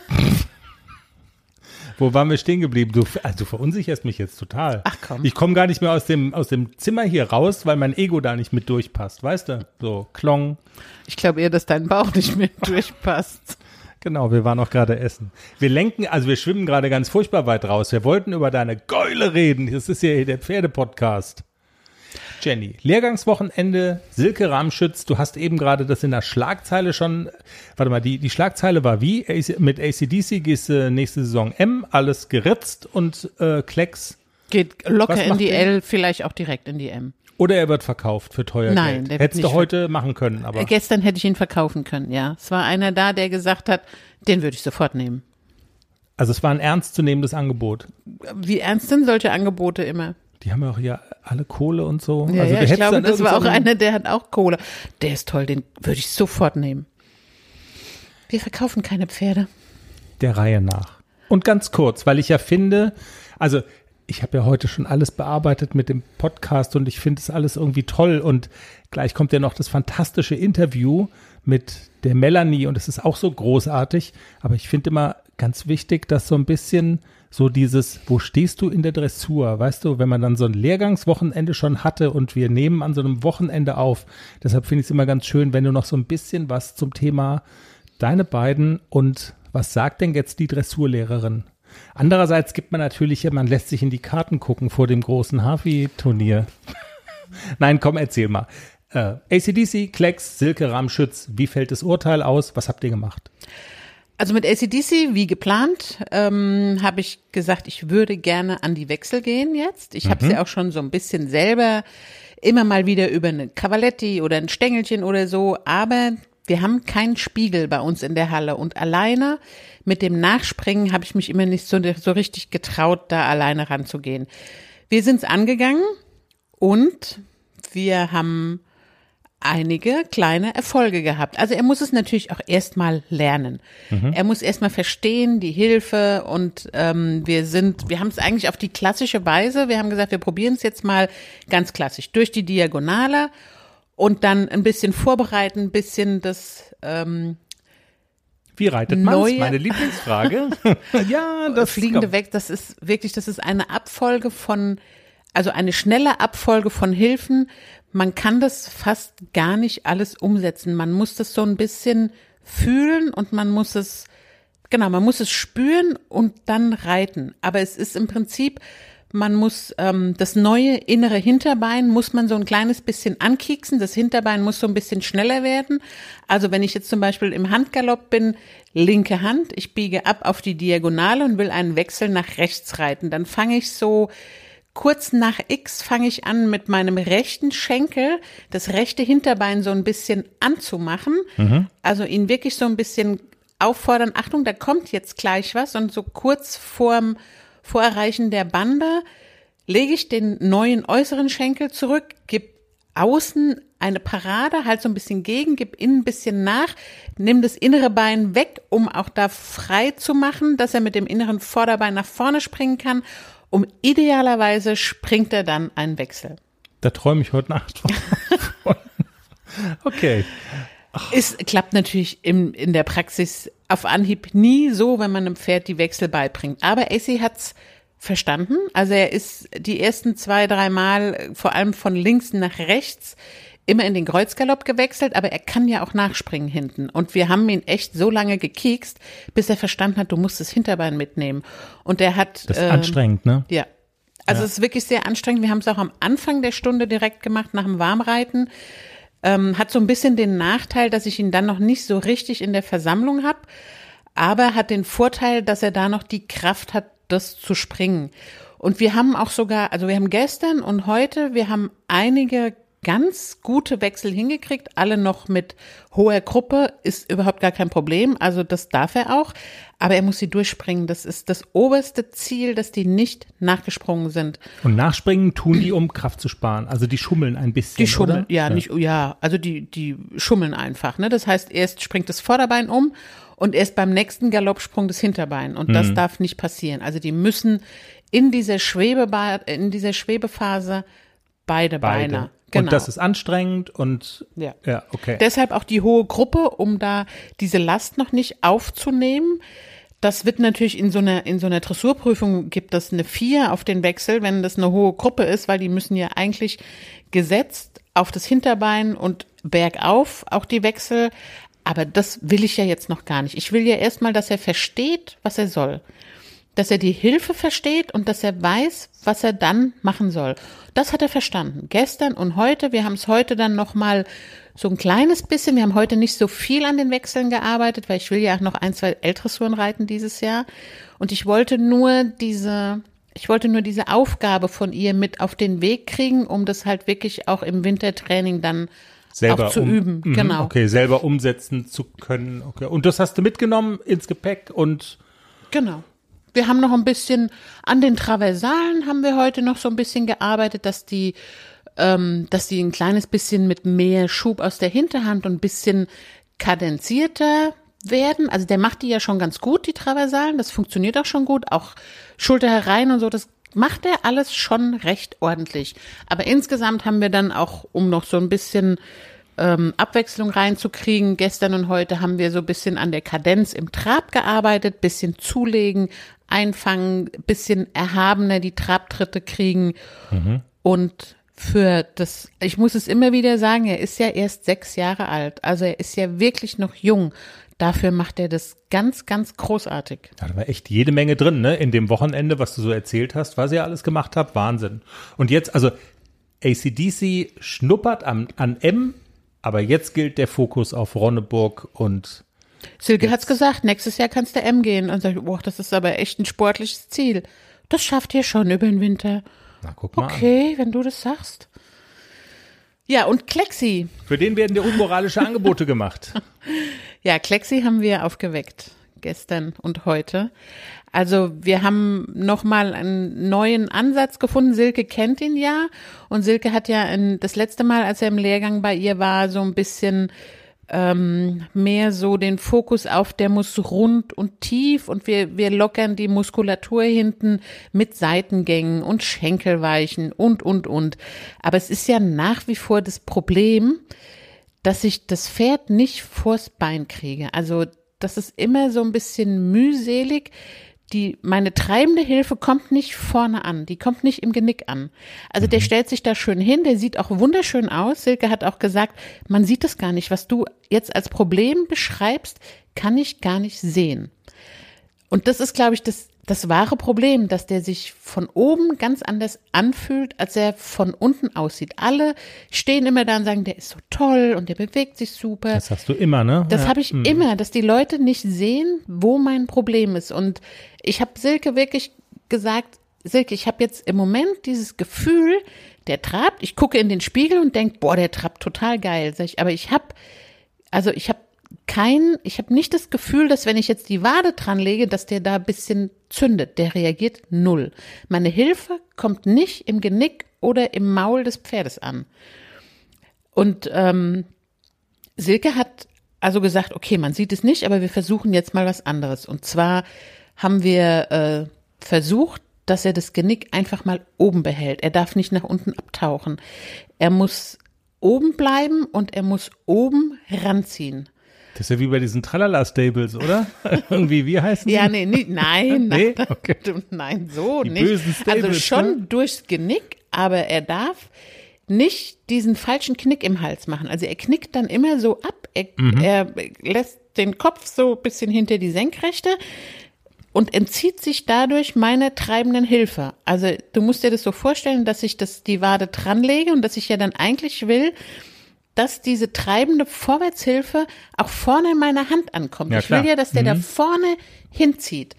Wo waren wir stehen geblieben? Du, also du verunsicherst mich jetzt total. Ach komm. Ich komme gar nicht mehr aus dem, aus dem Zimmer hier raus, weil mein Ego da nicht mit durchpasst, weißt du? So, klong. Ich glaube eher, dass dein Bauch nicht mit durchpasst. Genau, wir waren auch gerade essen. Wir lenken, also wir schwimmen gerade ganz furchtbar weit raus. Wir wollten über deine Gäule reden. Das ist ja hier der Pferdepodcast. Jenny, Lehrgangswochenende, Silke Ramschütz, du hast eben gerade das in der Schlagzeile schon, warte mal, die, die Schlagzeile war wie? Mit A C D C gehst du nächste Saison M, alles geritzt und äh, Klecks. Geht locker in die L, vielleicht auch direkt in die M. Oder er wird verkauft für teuer Nein, Geld. Der Hättest wird du heute machen können. Aber gestern hätte ich ihn verkaufen können, ja. Es war einer da, der gesagt hat, den würde ich sofort nehmen. Also es war ein ernstzunehmendes Angebot. Wie ernst sind solche Angebote immer? Die haben ja auch ja alle Kohle und so. Ja, also ja, du ich glaube, dann das war auch so einer, der hat auch Kohle. Der ist toll, den würde ich sofort nehmen. Wir verkaufen keine Pferde. Der Reihe nach. Und ganz kurz, weil ich ja finde, also ich habe ja heute schon alles bearbeitet mit dem Podcast und ich finde es alles irgendwie toll und gleich kommt ja noch das fantastische Interview mit der Melanie und es ist auch so großartig, aber ich finde immer ganz wichtig, dass so ein bisschen so dieses, wo stehst du in der Dressur, weißt du, wenn man dann so ein Lehrgangswochenende schon hatte und wir nehmen an so einem Wochenende auf, deshalb finde ich es immer ganz schön, wenn du noch so ein bisschen was zum Thema deine beiden und was sagt denn jetzt die Dressurlehrerin? Andererseits gibt man natürlich, man lässt sich in die Karten gucken vor dem großen Hafi-Turnier. Nein, komm, erzähl mal. Äh, A C D C, Klecks, Silke Ramschütz, wie fällt das Urteil aus? Was habt ihr gemacht? Also mit A C D C, wie geplant, ähm, habe ich gesagt, ich würde gerne an die Wechsel gehen jetzt. Ich mhm. habe sie auch schon so ein bisschen selber immer mal wieder über eine Cavaletti oder ein Stängelchen oder so, aber wir haben keinen Spiegel bei uns in der Halle und alleine mit dem Nachspringen habe ich mich immer nicht so, so richtig getraut, da alleine ranzugehen. Wir sind es angegangen und wir haben einige kleine Erfolge gehabt. Also er muss es natürlich auch erstmal lernen. Mhm. Er muss erstmal verstehen, die Hilfe und ähm, wir sind, wir haben es eigentlich auf die klassische Weise, wir haben gesagt, wir probieren es jetzt mal ganz klassisch durch die Diagonale und dann ein bisschen vorbereiten, ein bisschen das ähm, Wie reitet man's? Meine Lieblingsfrage. Ja, das Fliegende weg, das ist wirklich, das ist eine Abfolge von, also eine schnelle Abfolge von Hilfen. Man kann das fast gar nicht alles umsetzen. Man muss das so ein bisschen fühlen und man muss es, genau, man muss es spüren und dann reiten. Aber es ist im Prinzip, man muss ähm, das neue innere Hinterbein muss man so ein kleines bisschen ankieksen. Das Hinterbein muss so ein bisschen schneller werden. Also wenn ich jetzt zum Beispiel im Handgalopp bin, linke Hand, ich biege ab auf die Diagonale und will einen Wechsel nach rechts reiten, dann fange ich so kurz nach X fange ich an, mit meinem rechten Schenkel das rechte Hinterbein so ein bisschen anzumachen. Mhm. Also ihn wirklich so ein bisschen auffordern, Achtung, da kommt jetzt gleich was. Und so kurz vorm Vorerreichen der Bande lege ich den neuen äußeren Schenkel zurück, gib außen eine Parade, halt so ein bisschen gegen, gib innen ein bisschen nach, nimm das innere Bein weg, um auch da frei zu machen, dass er mit dem inneren Vorderbein nach vorne springen kann. Und idealerweise springt er dann einen Wechsel. Da träume ich heute Nacht von. Okay. Es klappt natürlich im, in der Praxis auf Anhieb nie so, wenn man einem Pferd die Wechsel beibringt. Aber Acey hat's verstanden. Also er ist die ersten zwei, drei Mal vor allem von links nach rechts immer in den Kreuzgalopp gewechselt, aber er kann ja auch nachspringen hinten. Und wir haben ihn echt so lange gekiekst, bis er verstanden hat, du musst das Hinterbein mitnehmen. Und er hat... Das ist äh, anstrengend, ne? Ja. Also Ja. es ist wirklich sehr anstrengend. Wir haben es auch am Anfang der Stunde direkt gemacht, nach dem Warmreiten. Ähm, hat so ein bisschen den Nachteil, dass ich ihn dann noch nicht so richtig in der Versammlung habe, aber hat den Vorteil, dass er da noch die Kraft hat, das zu springen. Und wir haben auch sogar, also wir haben gestern und heute, wir haben einige ganz gute Wechsel hingekriegt, alle noch mit hoher Gruppe, ist überhaupt gar kein Problem, also das darf er auch, aber er muss sie durchspringen, das ist das oberste Ziel, dass die nicht nachgesprungen sind. Und nachspringen tun die, um Kraft zu sparen. Also die schummeln ein bisschen, Die schummeln, oder? ja, nicht, ja, also die, die schummeln einfach, ne, das heißt, erst springt das Vorderbein um und erst beim nächsten Galoppsprung das Hinterbein und das darf nicht passieren, also die müssen in dieser Schwebeba in dieser Schwebephase beide, Beide. Beine. Genau. Und das ist anstrengend und Ja. ja, okay. Deshalb auch die hohe Gruppe, um da diese Last noch nicht aufzunehmen. Das wird natürlich in so einer, in so einer Dressurprüfung gibt es eine vier auf den Wechsel, wenn das eine hohe Gruppe ist, weil die müssen ja eigentlich gesetzt auf das Hinterbein und bergauf auch die Wechsel. Aber das will ich ja jetzt noch gar nicht. Ich will ja erstmal, dass er versteht, was er soll. Dass er die Hilfe versteht und dass er weiß, was er dann machen soll. Das hat er verstanden. Gestern und heute, wir haben es heute dann nochmal so ein kleines bisschen, wir haben heute nicht so viel an den Wechseln gearbeitet, weil ich will ja auch noch ein, zwei L-Dressuren reiten dieses Jahr. Und ich wollte nur diese, ich wollte nur diese Aufgabe von ihr mit auf den Weg kriegen, um das halt wirklich auch im Wintertraining dann selber auch zu um, üben. Mhm, Genau. Okay, selber umsetzen zu können. Okay. Und das hast du mitgenommen ins Gepäck und Genau. Wir haben noch ein bisschen, an den Traversalen haben wir heute noch so ein bisschen gearbeitet, dass die, ähm, dass die ein kleines bisschen mit mehr Schub aus der Hinterhand und ein bisschen kadenzierter werden. Also der macht die ja schon ganz gut, die Traversalen, das funktioniert auch schon gut, auch Schulter herein und so, das macht er alles schon recht ordentlich. Aber insgesamt haben wir dann auch, um noch so ein bisschen ähm, Abwechslung reinzukriegen, gestern und heute haben wir so ein bisschen an der Kadenz im Trab gearbeitet, bisschen zulegen, einfangen, bisschen erhabener die Trabtritte kriegen. Mhm. Und für das, ich muss es immer wieder sagen, er ist ja erst sechs Jahre alt, also er ist ja wirklich noch jung. Dafür macht er das ganz, ganz großartig. ja, da war echt jede Menge drin, ne? In dem Wochenende, was du so erzählt hast, was ihr alles gemacht habt, Wahnsinn. Und jetzt, also A C D C schnuppert an, an M, aber jetzt gilt der Fokus auf Ronneburg und Silke Jetzt. hat's gesagt, nächstes Jahr kannst du M gehen. Und sag ich, boah, das ist aber echt ein sportliches Ziel. Das schafft ihr schon über den Winter. na, guck mal an. Okay, wenn du das sagst. Ja, und Klexi. Für den werden dir unmoralische Angebote gemacht. Ja, Klexi haben wir aufgeweckt. Gestern und heute. Also wir haben nochmal einen neuen Ansatz gefunden. Silke kennt ihn ja. Und Silke hat ja in, das letzte Mal, als er im Lehrgang bei ihr war, so ein bisschen ähm, mehr so den Fokus auf, der muss rund und tief und wir, wir lockern die Muskulatur hinten mit Seitengängen und Schenkelweichen und, und, und. Aber es ist ja nach wie vor das Problem, dass ich das Pferd nicht vors Bein kriege. Also das ist immer so ein bisschen mühselig. Die, meine treibende Hilfe kommt nicht vorne an, die kommt nicht im Genick an. Also der stellt sich da schön hin, der sieht auch wunderschön aus. Silke hat auch gesagt, man sieht es gar nicht. Was du jetzt als Problem beschreibst, kann ich gar nicht sehen. Und das ist, glaube ich, das, das wahre Problem, dass der sich von oben ganz anders anfühlt, als er von unten aussieht. Alle stehen immer da und sagen, der ist so toll und der bewegt sich super. Das hast du immer, ne? Das ja. habe ich immer, dass die Leute nicht sehen, wo mein Problem ist. Und ich habe Silke wirklich gesagt, Silke, ich habe jetzt im Moment dieses Gefühl, der trabt, ich gucke in den Spiegel und denke, boah, der trabt total geil. Sag ich, aber ich habe, also ich habe kein, ich habe nicht das Gefühl, dass wenn ich jetzt die Wade dran lege, dass der da ein bisschen zündet. Der reagiert null. Meine Hilfe kommt nicht im Genick oder im Maul des Pferdes an. Und ähm, Silke hat also gesagt, okay, man sieht es nicht, aber wir versuchen jetzt mal was anderes. Und zwar haben wir äh, versucht, dass er das Genick einfach mal oben behält. Er darf nicht nach unten abtauchen. Er muss oben bleiben und er muss oben ranziehen. Das ist ja wie bei diesen Tralala-Stables, oder? Irgendwie, wie heißen die? Ja, nee, nee nein, nee? nein, Okay. nein, so Die nicht. bösen Stables, also schon ne? durchs Genick, aber er darf nicht diesen falschen Knick im Hals machen. Also er knickt dann immer so ab, er, Mhm. er lässt den Kopf so ein bisschen hinter die Senkrechte und entzieht sich dadurch meiner treibenden Hilfe. Also du musst dir das so vorstellen, dass ich das die Wade dranlege und dass ich ja dann eigentlich will, dass diese treibende Vorwärtshilfe auch vorne in meiner Hand ankommt. Ja, ich will klar. ja, dass der Mhm. da vorne hinzieht.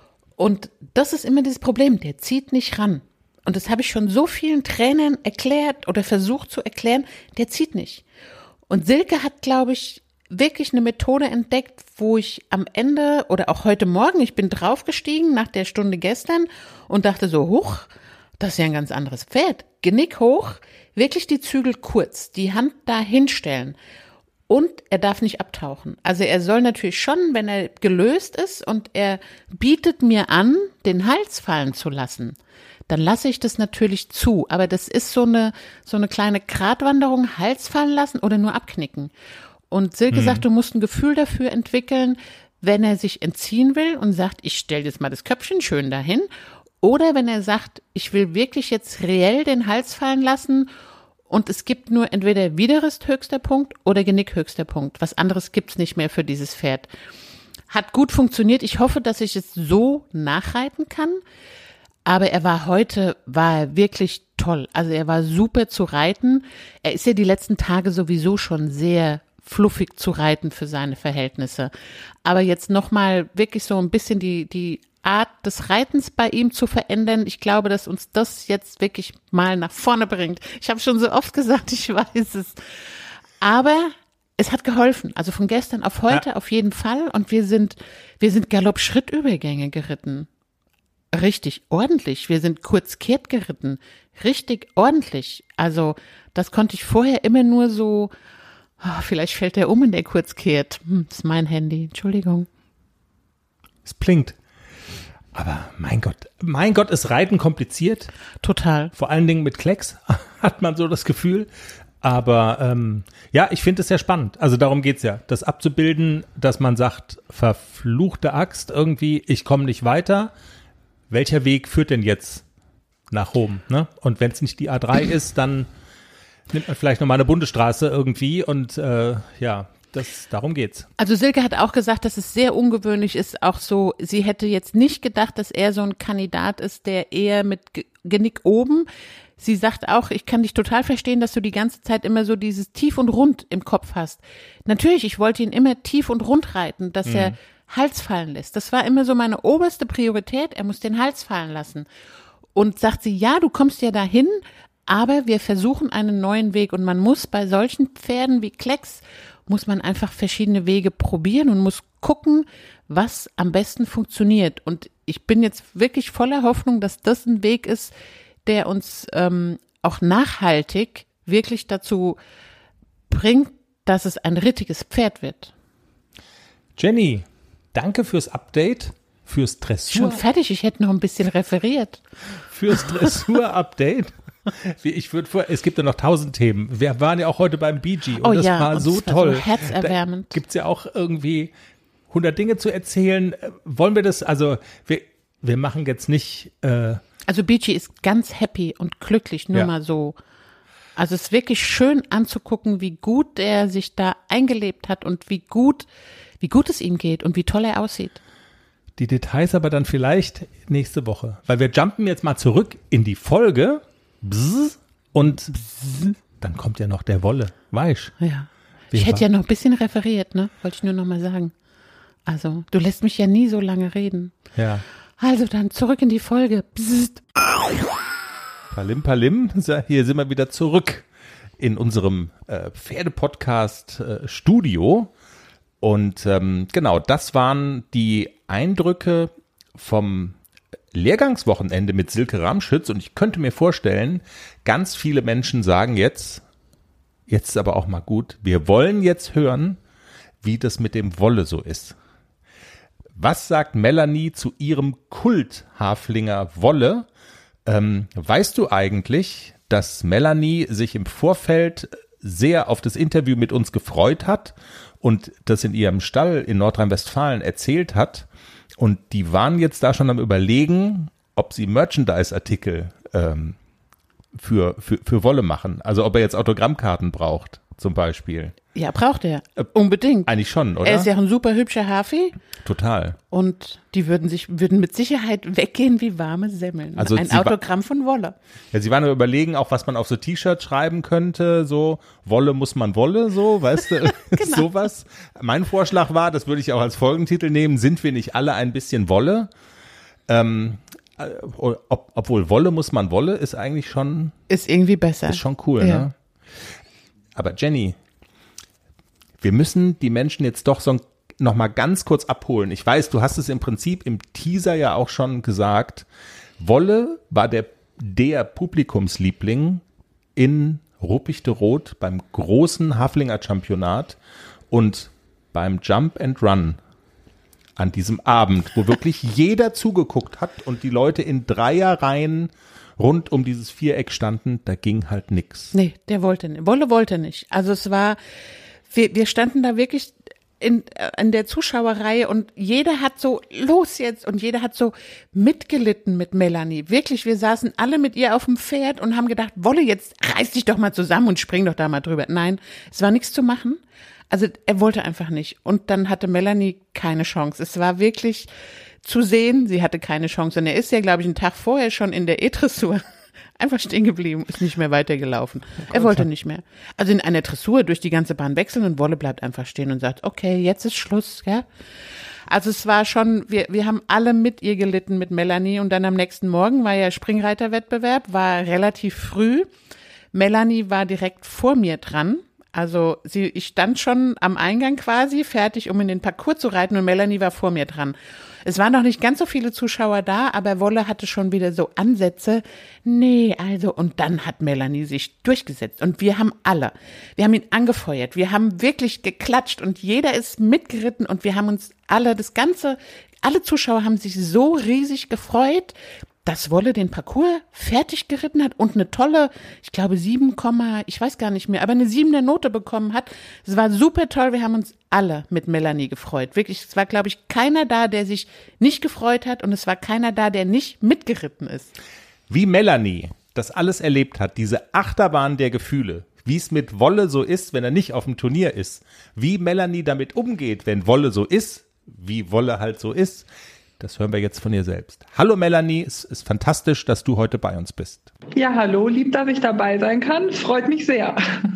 Und das ist immer dieses Problem, der zieht nicht ran. Und das habe ich schon so vielen Trainern erklärt oder versucht zu erklären, der zieht nicht. Und Silke hat, glaube ich, wirklich eine Methode entdeckt, wo ich am Ende oder auch heute Morgen, ich bin draufgestiegen nach der Stunde gestern und dachte so, huch, das ist ja ein ganz anderes Pferd. Genick hoch, wirklich die Zügel kurz, die Hand da hinstellen. Und er darf nicht abtauchen. Also er soll natürlich schon, wenn er gelöst ist und er bietet mir an, den Hals fallen zu lassen, dann lasse ich das natürlich zu. Aber das ist so eine, so eine kleine Gratwanderung, Hals fallen lassen oder nur abknicken. Und Silke sagt, du musst ein Gefühl dafür entwickeln, wenn er sich entziehen will und sagt, ich stelle jetzt mal das Köpfchen schön dahin. Oder wenn er sagt, ich will wirklich jetzt reell den Hals fallen lassen und es gibt nur entweder Widerrist höchster Punkt oder Genick höchster Punkt. Was anderes gibt's nicht mehr für dieses Pferd. Hat gut funktioniert. Ich hoffe, dass ich es so nachreiten kann. Aber er war heute, war er wirklich toll. Also er war super zu reiten. Er ist ja die letzten Tage sowieso schon sehr fluffig zu reiten für seine Verhältnisse. Aber jetzt nochmal wirklich so ein bisschen die, die Art des Reitens bei ihm zu verändern. Ich glaube, dass uns das jetzt wirklich mal nach vorne bringt. Ich habe schon so oft gesagt, ich weiß es. Aber es hat geholfen. Also von gestern auf heute Ja. auf jeden Fall. Und wir sind, wir sind Galopp-Schrittübergänge geritten. Richtig ordentlich. Wir sind kurz kehrt geritten. Richtig ordentlich. Also das konnte ich vorher immer nur so, oh, vielleicht fällt der um, in der kurz kehrt. Hm, das ist mein Handy. Entschuldigung. Es blinkt. Aber mein Gott, mein Gott, ist Reiten kompliziert. Total. Vor allen Dingen mit Klecks hat man so das Gefühl. Aber ähm, ja, ich finde es sehr spannend. Also darum geht's ja, das abzubilden, dass man sagt, verfluchte Axt irgendwie, ich komme nicht weiter. Welcher Weg führt denn jetzt nach Rom? Ne? Und wenn es nicht die A drei ist, dann nimmt man vielleicht nochmal eine Bundesstraße irgendwie und äh, ja, das, darum geht's. Also Silke hat auch gesagt, dass es sehr ungewöhnlich ist, auch so, sie hätte jetzt nicht gedacht, dass er so ein Kandidat ist, der eher mit Ge- Genick oben. Sie sagt auch, ich kann dich total verstehen, dass du die ganze Zeit immer so dieses tief und rund im Kopf hast. Natürlich, ich wollte ihn immer tief und rund reiten, dass mhm. er Hals fallen lässt. Das war immer so meine oberste Priorität, er muss den Hals fallen lassen. Und sagt sie, ja, du kommst ja dahin, aber wir versuchen einen neuen Weg und man muss bei solchen Pferden wie Klecks muss man einfach verschiedene Wege probieren und muss gucken, was am besten funktioniert. Und ich bin jetzt wirklich voller Hoffnung, dass das ein Weg ist, der uns ähm, auch nachhaltig wirklich dazu bringt, dass es ein rittiges Pferd wird. Jenny, danke fürs Update, fürs Dressur. Schon fertig, ich hätte noch ein bisschen referiert. Fürs Dressur-Update. Wie ich würde vor, es gibt ja noch tausend Themen. Wir waren ja auch heute beim B G und Oh das ja, war und so das war toll. so herzerwärmend. Da gibt's ja auch irgendwie hundert Dinge zu erzählen. Wollen wir das, also wir, wir machen jetzt nicht. Äh, also B G ist ganz happy und glücklich, nur Ja. mal so. Also es ist wirklich schön anzugucken, wie gut er sich da eingelebt hat und wie gut, wie gut es ihm geht und wie toll er aussieht. die Details aber dann vielleicht nächste Woche. Weil wir jumpen jetzt mal zurück in die Folge. Bzz, und bzz, dann kommt ja noch der Wolle. Weißt Ja. Wie Ich hätte war- ja noch ein bisschen referiert, ne? Wollte ich nur noch mal sagen. Also, du lässt mich ja nie so lange reden. Ja. Also dann zurück in die Folge. Psst. Palim, palim. So, hier sind wir wieder zurück in unserem äh, Pferdepodcast-Studio. Und ähm, genau, das waren die Eindrücke vom Lehrgangswochenende mit Silke Ramschütz. Und ich könnte mir vorstellen, ganz viele Menschen sagen jetzt, jetzt ist aber auch mal gut, wir wollen jetzt hören, wie das mit dem Wolle so ist. Was sagt Melanie zu ihrem Kult-Haflinger Wolle? Ähm, weißt du eigentlich, dass Melanie sich im Vorfeld sehr auf das Interview mit uns gefreut hat und das in ihrem Stall in Nordrhein-Westfalen erzählt hat? Und die waren jetzt da schon am Überlegen, ob sie Merchandise-Artikel ähm, für, für, für Wolle machen. Also ob er jetzt Autogrammkarten braucht, zum Beispiel. Ja, braucht er. Unbedingt. Eigentlich schon, oder? Er ist ja ein super hübscher Hafi. Total. Und die würden sich, würden mit Sicherheit weggehen wie warme Semmeln. Also ein Autogramm von Wolle. Ja, sie waren ja überlegen, auch was man auf so T-Shirts schreiben könnte, so Wolle muss man Wolle, so, weißt du, genau. Sowas. Mein Vorschlag war, das würde ich auch als Folgentitel nehmen, sind wir nicht alle ein bisschen Wolle? Ähm, ob, obwohl Wolle muss man Wolle ist eigentlich schon. Ist irgendwie besser. Ist schon cool, ja. Ne? Aber Jenny, wir müssen die Menschen jetzt doch so noch mal ganz kurz abholen. Ich weiß, du hast es im Prinzip im Teaser ja auch schon gesagt. Wolle war der, der Publikumsliebling in Ruppichteroth beim großen Haflinger Championat und beim Jump and Run an diesem Abend, wo wirklich jeder zugeguckt hat und die Leute in Dreierreihen rund um dieses Viereck standen, da ging halt nix. Nee, der wollte nicht. Wolle wollte nicht. Also es war, wir, wir standen da wirklich in, in der Zuschauerreihe und jeder hat so, los jetzt, und jeder hat so mitgelitten mit Melanie. Wirklich, wir saßen alle mit ihr auf dem Pferd und haben gedacht, Wolle, jetzt reiß dich doch mal zusammen und spring doch da mal drüber. Nein, es war nichts zu machen. Also er wollte einfach nicht. Und dann hatte Melanie keine Chance. Es war wirklich zu sehen, sie hatte keine Chance. Und er ist ja, glaube ich, einen Tag vorher schon in der E-Dressur einfach stehen geblieben, ist nicht mehr weitergelaufen. Oh, er wollte nicht mehr. Also in einer Dressur durch die ganze Bahn wechseln und Wolle bleibt einfach stehen und sagt, okay, jetzt ist Schluss, ja. Also es war schon, wir, wir haben alle mit ihr gelitten, mit Melanie. Und dann am nächsten Morgen war ja Springreiterwettbewerb, war relativ früh. Melanie war direkt vor mir dran. Also sie, ich stand schon am Eingang quasi fertig, um in den Parcours zu reiten, und Melanie war vor mir dran. Es waren noch nicht ganz so viele Zuschauer da, aber Wolle hatte schon wieder so Ansätze. Nee, also, und dann hat Melanie sich durchgesetzt. Und wir haben alle, wir haben ihn angefeuert, wir haben wirklich geklatscht und jeder ist mitgeritten und wir haben uns alle, das Ganze, alle Zuschauer haben sich so riesig gefreut, dass Wolle den Parcours fertig geritten hat und eine tolle, ich glaube sieben, ich weiß gar nicht mehr, aber eine siebener Note bekommen hat. Es war super toll, wir haben uns alle mit Melanie gefreut. Wirklich, es war, glaube ich, keiner da, der sich nicht gefreut hat, und es war keiner da, der nicht mitgeritten ist. Wie Melanie das alles erlebt hat, diese Achterbahn der Gefühle, wie es mit Wolle so ist, wenn er nicht auf dem Turnier ist, wie Melanie damit umgeht, wenn Wolle so ist, wie Wolle halt so ist, das hören wir jetzt von ihr selbst. Hallo Melanie, es ist fantastisch, dass du heute bei uns bist. Ja, hallo, lieb, dass ich dabei sein kann. Freut mich sehr.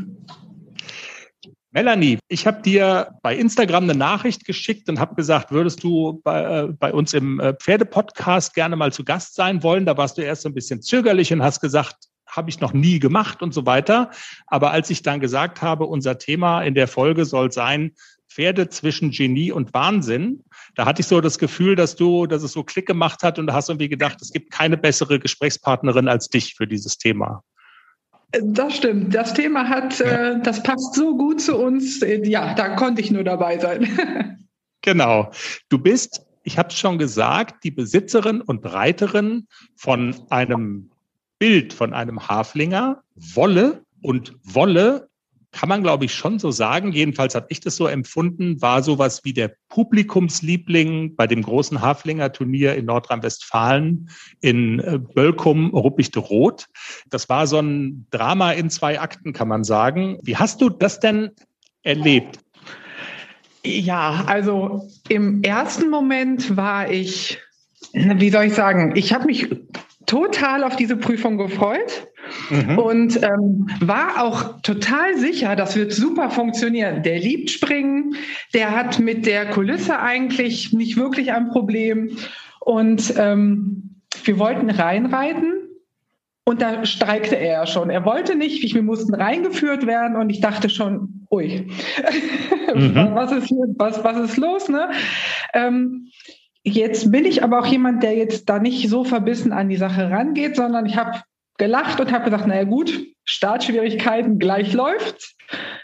Melanie, ich habe dir bei Instagram eine Nachricht geschickt und habe gesagt, würdest du bei, äh, bei uns im äh, Pferdepodcast gerne mal zu Gast sein wollen? Da warst du erst so ein bisschen zögerlich und hast gesagt, habe ich noch nie gemacht und so weiter. Aber als ich dann gesagt habe, unser Thema in der Folge soll sein, Pferde zwischen Genie und Wahnsinn, da hatte ich so das Gefühl, dass du, dass es so Klick gemacht hat und da hast du irgendwie gedacht, es gibt keine bessere Gesprächspartnerin als dich für dieses Thema. Das stimmt. Das Thema hat, ja. äh, das passt so gut zu uns. Ja, da konnte ich nur dabei sein. Genau. Du bist, ich habe es schon gesagt, die Besitzerin und Reiterin von einem Bild von einem Haflinger, Wolle. Und Wolle, kann man, glaube ich, schon so sagen, jedenfalls habe ich das so empfunden, war sowas wie der Publikumsliebling bei dem großen Haflinger-Turnier in Nordrhein-Westfalen in Bölkum, Ruppichteroth. Das war so ein Drama in zwei Akten, kann man sagen. Wie hast du das denn erlebt? Ja, also im ersten Moment war ich, wie soll ich sagen, ich habe mich total auf diese Prüfung gefreut. Mhm. Und ähm, war auch total sicher, das wird super funktionieren. Der liebt Springen, der hat mit der Kulisse eigentlich nicht wirklich ein Problem. Und ähm, wir wollten reinreiten und da streikte er ja schon. Er wollte nicht, wir mussten reingeführt werden und ich dachte schon, ui, mhm. was ist hier, was, was ist los, ne? Ähm, jetzt bin ich aber auch jemand, der jetzt da nicht so verbissen an die Sache rangeht, sondern ich habe gelacht und habe gesagt, naja gut, Startschwierigkeiten, gleich läuft's.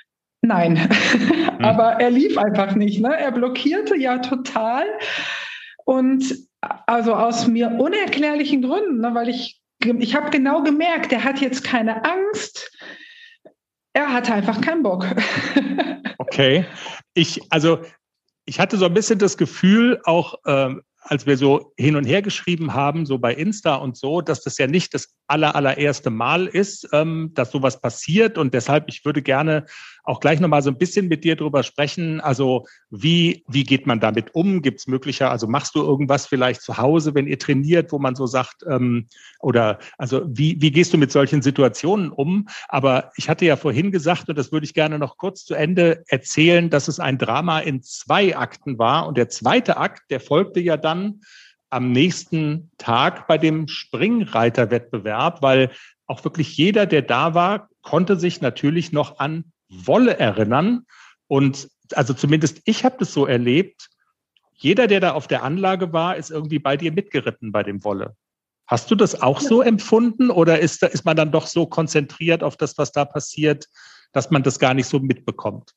Nein, aber er lief einfach nicht. Ne? Er blockierte ja total. Und also aus mir unerklärlichen Gründen, ne? Weil ich, ich habe genau gemerkt, er hat jetzt keine Angst. Er hatte einfach keinen Bock. Okay. Ich, also, ich hatte so ein bisschen das Gefühl, auch ähm, als wir so hin und her geschrieben haben, so bei Insta und so, dass das ja nicht das aller, allererste Mal ist, ähm, dass sowas passiert. Und deshalb, ich würde gerne auch gleich nochmal so ein bisschen mit dir drüber sprechen. Also wie, wie geht man damit um? Gibt es möglicher, also machst du irgendwas vielleicht zu Hause, wenn ihr trainiert, wo man so sagt, ähm, oder also wie, wie gehst du mit solchen Situationen um? Aber ich hatte ja vorhin gesagt, und das würde ich gerne noch kurz zu Ende erzählen, dass es ein Drama in zwei Akten war. Und der zweite Akt, der folgte ja dann am nächsten Tag bei dem Springreiterwettbewerb, weil auch wirklich jeder, der da war, konnte sich natürlich noch an Wolle erinnern. Und also zumindest ich habe das so erlebt, jeder, der da auf der Anlage war, ist irgendwie bei dir mitgeritten bei dem Wolle. Hast du das auch so empfunden oder ist, da, ist man dann doch so konzentriert auf das, was da passiert, dass man das gar nicht so mitbekommt?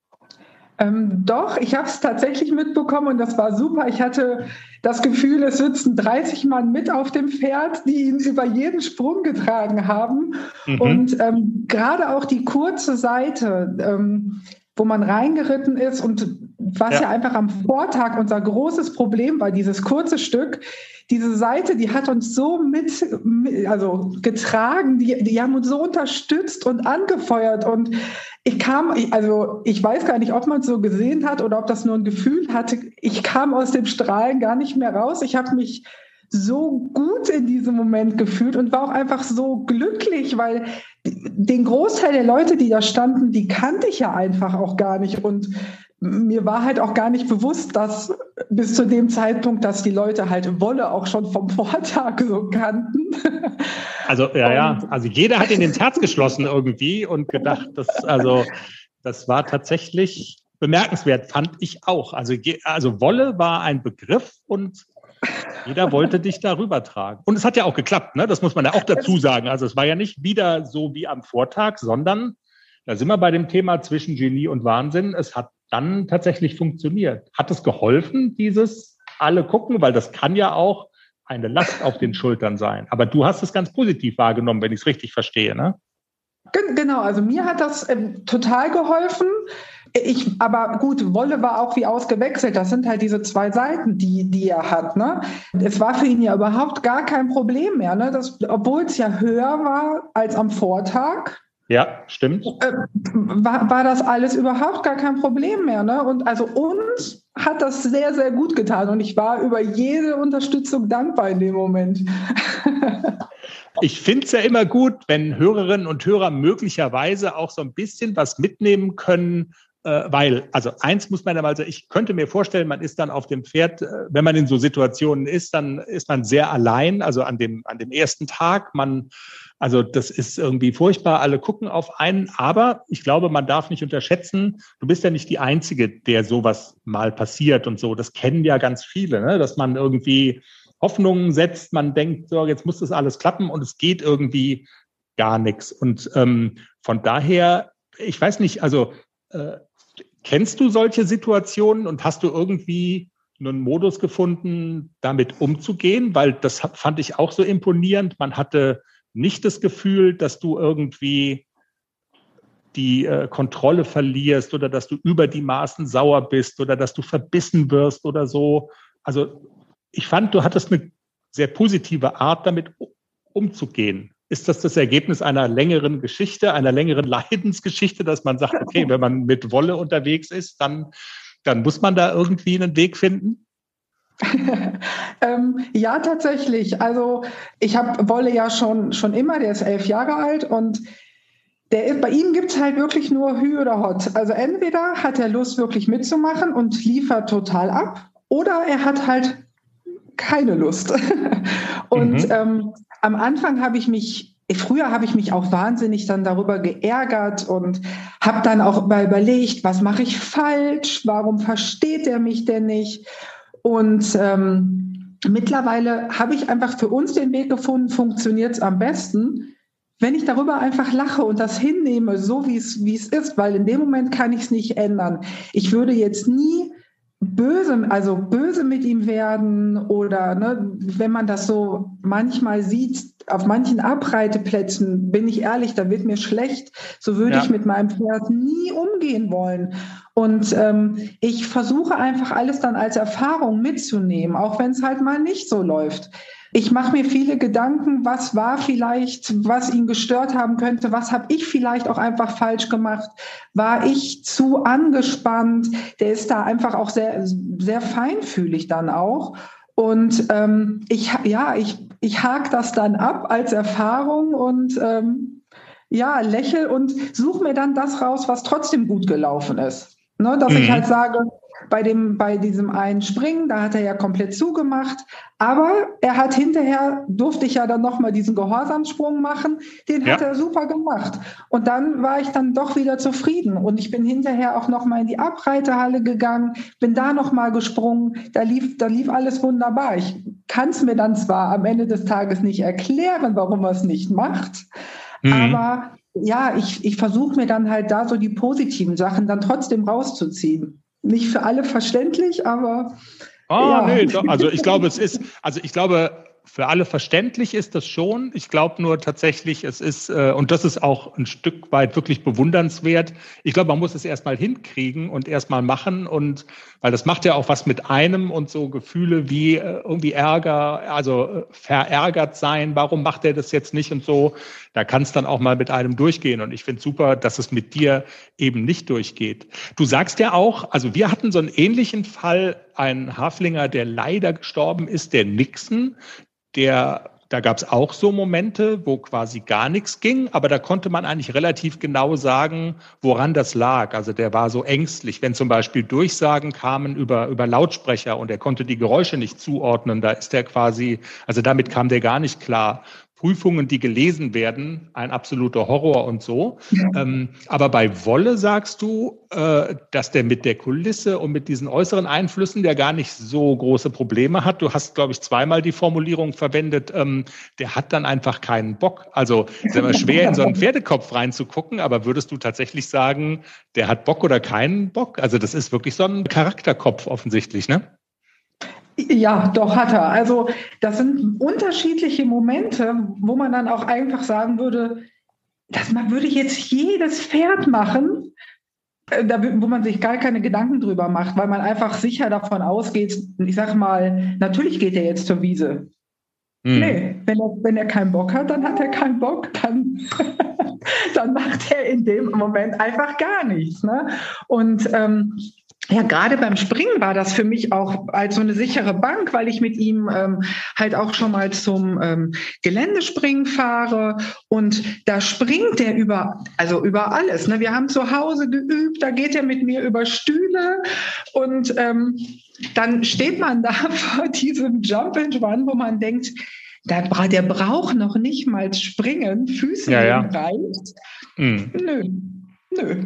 Ähm, doch, ich habe es tatsächlich mitbekommen und das war super. Ich hatte das Gefühl, es sitzen dreißig Mann mit auf dem Pferd, die ihn über jeden Sprung getragen haben. Mhm. Und ähm, gerade auch die kurze Seite, ähm, wo man reingeritten ist und was ja. ja einfach am Vortag unser großes Problem war, dieses kurze Stück, diese Seite, die hat uns so mit, also getragen, die, die haben uns so unterstützt und angefeuert und ich kam, also ich weiß gar nicht, ob man es so gesehen hat oder ob das nur ein Gefühl hatte, ich kam aus dem Strahlen gar nicht mehr raus, ich habe mich so gut in diesem Moment gefühlt und war auch einfach so glücklich, weil den Großteil der Leute, die da standen, die kannte ich ja einfach auch gar nicht und mir war halt auch gar nicht bewusst, dass bis zu dem Zeitpunkt, dass die Leute halt Wolle auch schon vom Vortag so kannten. Also ja, ja, also jeder hat ihn ins Herz geschlossen irgendwie und gedacht, dass, also das war tatsächlich bemerkenswert, fand ich auch. Also, also Wolle war ein Begriff und jeder wollte dich darüber tragen. Und es hat ja auch geklappt, ne? Das muss man ja auch dazu sagen. Also es war ja nicht wieder so wie am Vortag, sondern da sind wir bei dem Thema zwischen Genie und Wahnsinn. Es hat dann tatsächlich funktioniert. Hat es geholfen, dieses alle gucken? Weil das kann ja auch eine Last auf den Schultern sein. Aber du hast es ganz positiv wahrgenommen, wenn ich es richtig verstehe, ne? Genau, also mir hat das ähm, total geholfen. Ich, aber gut, Wolle war auch wie ausgewechselt. Das sind halt diese zwei Seiten, die, die er hat. Ne? Es war für ihn ja überhaupt gar kein Problem mehr. Ne? Das, obwohl es ja höher war als am Vortag. Ja, stimmt. Äh, war, war das alles überhaupt gar kein Problem mehr. Ne? Und also uns hat das sehr, sehr gut getan. Und ich war über jede Unterstützung dankbar in dem Moment. Ich finde es ja immer gut, wenn Hörerinnen und Hörer möglicherweise auch so ein bisschen was mitnehmen können, äh, weil, also eins muss man ja mal sagen, ich könnte mir vorstellen, man ist dann auf dem Pferd, äh, wenn man in so Situationen ist, dann ist man sehr allein, also an dem, an dem ersten Tag, man, also das ist irgendwie furchtbar, alle gucken auf einen, aber ich glaube, man darf nicht unterschätzen, du bist ja nicht die Einzige, der sowas mal passiert und so, das kennen ja ganz viele, ne? Dass man irgendwie Hoffnungen setzt, man denkt, so, jetzt muss das alles klappen und es geht irgendwie gar nichts. Und ähm, von daher, ich weiß nicht, also äh, kennst du solche Situationen und hast du irgendwie einen Modus gefunden, damit umzugehen? Weil das fand ich auch so imponierend. Man hatte nicht das Gefühl, dass du irgendwie die äh, Kontrolle verlierst oder dass du über die Maßen sauer bist oder dass du verbissen wirst oder so. Also ich fand, du hattest eine sehr positive Art, damit umzugehen. Ist das das Ergebnis einer längeren Geschichte, einer längeren Leidensgeschichte, dass man sagt, okay, wenn man mit Wolle unterwegs ist, dann, dann muss man da irgendwie einen Weg finden? ähm, ja, tatsächlich. Also ich habe Wolle ja schon, schon immer, der ist elf Jahre alt und der ist, bei ihm gibt es halt wirklich nur Hü oder Hot. Also entweder hat er Lust, wirklich mitzumachen und liefert total ab, oder er hat halt keine Lust. Und mhm. ähm, am Anfang habe ich mich, früher habe ich mich auch wahnsinnig dann darüber geärgert und habe dann auch mal überlegt, was mache ich falsch, warum versteht er mich denn nicht? Und ähm, mittlerweile habe ich einfach für uns den Weg gefunden, funktioniert es am besten, wenn ich darüber einfach lache und das hinnehme, so wie es, wie es ist, weil in dem Moment kann ich es nicht ändern. Ich würde jetzt nie böse, also böse mit ihm werden oder, ne, wenn man das so manchmal sieht, auf manchen Abreiteplätzen, bin ich ehrlich, da wird mir schlecht. So würde ja. ich mit meinem Pferd nie umgehen wollen. Und ähm, ich versuche einfach alles dann als Erfahrung mitzunehmen, auch wenn es halt mal nicht so läuft. Ich mache mir viele Gedanken, was war vielleicht, was ihn gestört haben könnte, was habe ich vielleicht auch einfach falsch gemacht, war ich zu angespannt, der ist da einfach auch sehr, sehr feinfühlig dann auch. Und ähm, ich, ja, ich, ich hake das dann ab als Erfahrung und ähm, ja, lächel und suche mir dann das raus, was trotzdem gut gelaufen ist. Ne, dass mhm. ich halt sage, bei dem, bei diesem einen Springen, da hat er ja komplett zugemacht, aber er hat hinterher, durfte ich ja dann nochmal diesen Gehorsamssprung machen, den ja. hat er super gemacht. Und dann war ich dann doch wieder zufrieden und ich bin hinterher auch nochmal in die Abreitehalle gegangen, bin da nochmal gesprungen, da lief, da lief alles wunderbar. Ich kann es mir dann zwar am Ende des Tages nicht erklären, warum er es nicht macht, mhm. aber ja, ich, ich versuche mir dann halt da so die positiven Sachen dann trotzdem rauszuziehen. Nicht für alle verständlich, aber. Ah, ja. nee, doch, also ich glaube, es ist, also ich glaube, für alle verständlich ist das schon. Ich glaube nur tatsächlich, es ist, äh, und das ist auch ein Stück weit wirklich bewundernswert. Ich glaube, man muss es erstmal hinkriegen und erstmal machen und, weil das macht ja auch was mit einem und so Gefühle wie äh, irgendwie Ärger, also äh, verärgert sein. Warum macht er das jetzt nicht und so? Da kann es dann auch mal mit einem durchgehen. Und ich finde super, dass es mit dir eben nicht durchgeht. Du sagst ja auch, also wir hatten so einen ähnlichen Fall, ein Haflinger, der leider gestorben ist, der Nixon. Der, da gab es auch so Momente, wo quasi gar nichts ging, aber da konnte man eigentlich relativ genau sagen, woran das lag. Also der war so ängstlich, wenn zum Beispiel Durchsagen kamen über, über Lautsprecher und er konnte die Geräusche nicht zuordnen, da ist er quasi, also damit kam der gar nicht klar. Prüfungen, die gelesen werden, ein absoluter Horror und so. Ja. Ähm, aber bei Wolle sagst du, äh, dass der mit der Kulisse und mit diesen äußeren Einflüssen der gar nicht so große Probleme hat. Du hast, glaube ich, zweimal die Formulierung verwendet, ähm, der hat dann einfach keinen Bock. Also es ist immer schwer, in so einen Pferdekopf reinzugucken, aber würdest du tatsächlich sagen, der hat Bock oder keinen Bock? Also das ist wirklich so ein Charakterkopf offensichtlich, ne? Ja, doch hat er. Also das sind unterschiedliche Momente, wo man dann auch einfach sagen würde, dass man würde jetzt jedes Pferd machen, da, wo man sich gar keine Gedanken drüber macht, weil man einfach sicher davon ausgeht, ich sag mal, natürlich geht er jetzt zur Wiese. Mhm. Nee, wenn er, wenn er keinen Bock hat, dann hat er keinen Bock, dann, dann macht er in dem Moment einfach gar nichts. Ne? Und ähm, ja, gerade beim Springen war das für mich auch als so eine sichere Bank, weil ich mit ihm ähm, halt auch schon mal zum ähm, Geländespringen fahre und da springt er über, also über alles. Ne? Wir haben zu Hause geübt, da geht er mit mir über Stühle und ähm, dann steht man da vor diesem Jump and Run, wo man denkt, der, der braucht noch nicht mal springen, Füße ja, ja. reicht. Mhm. Nö. Nö.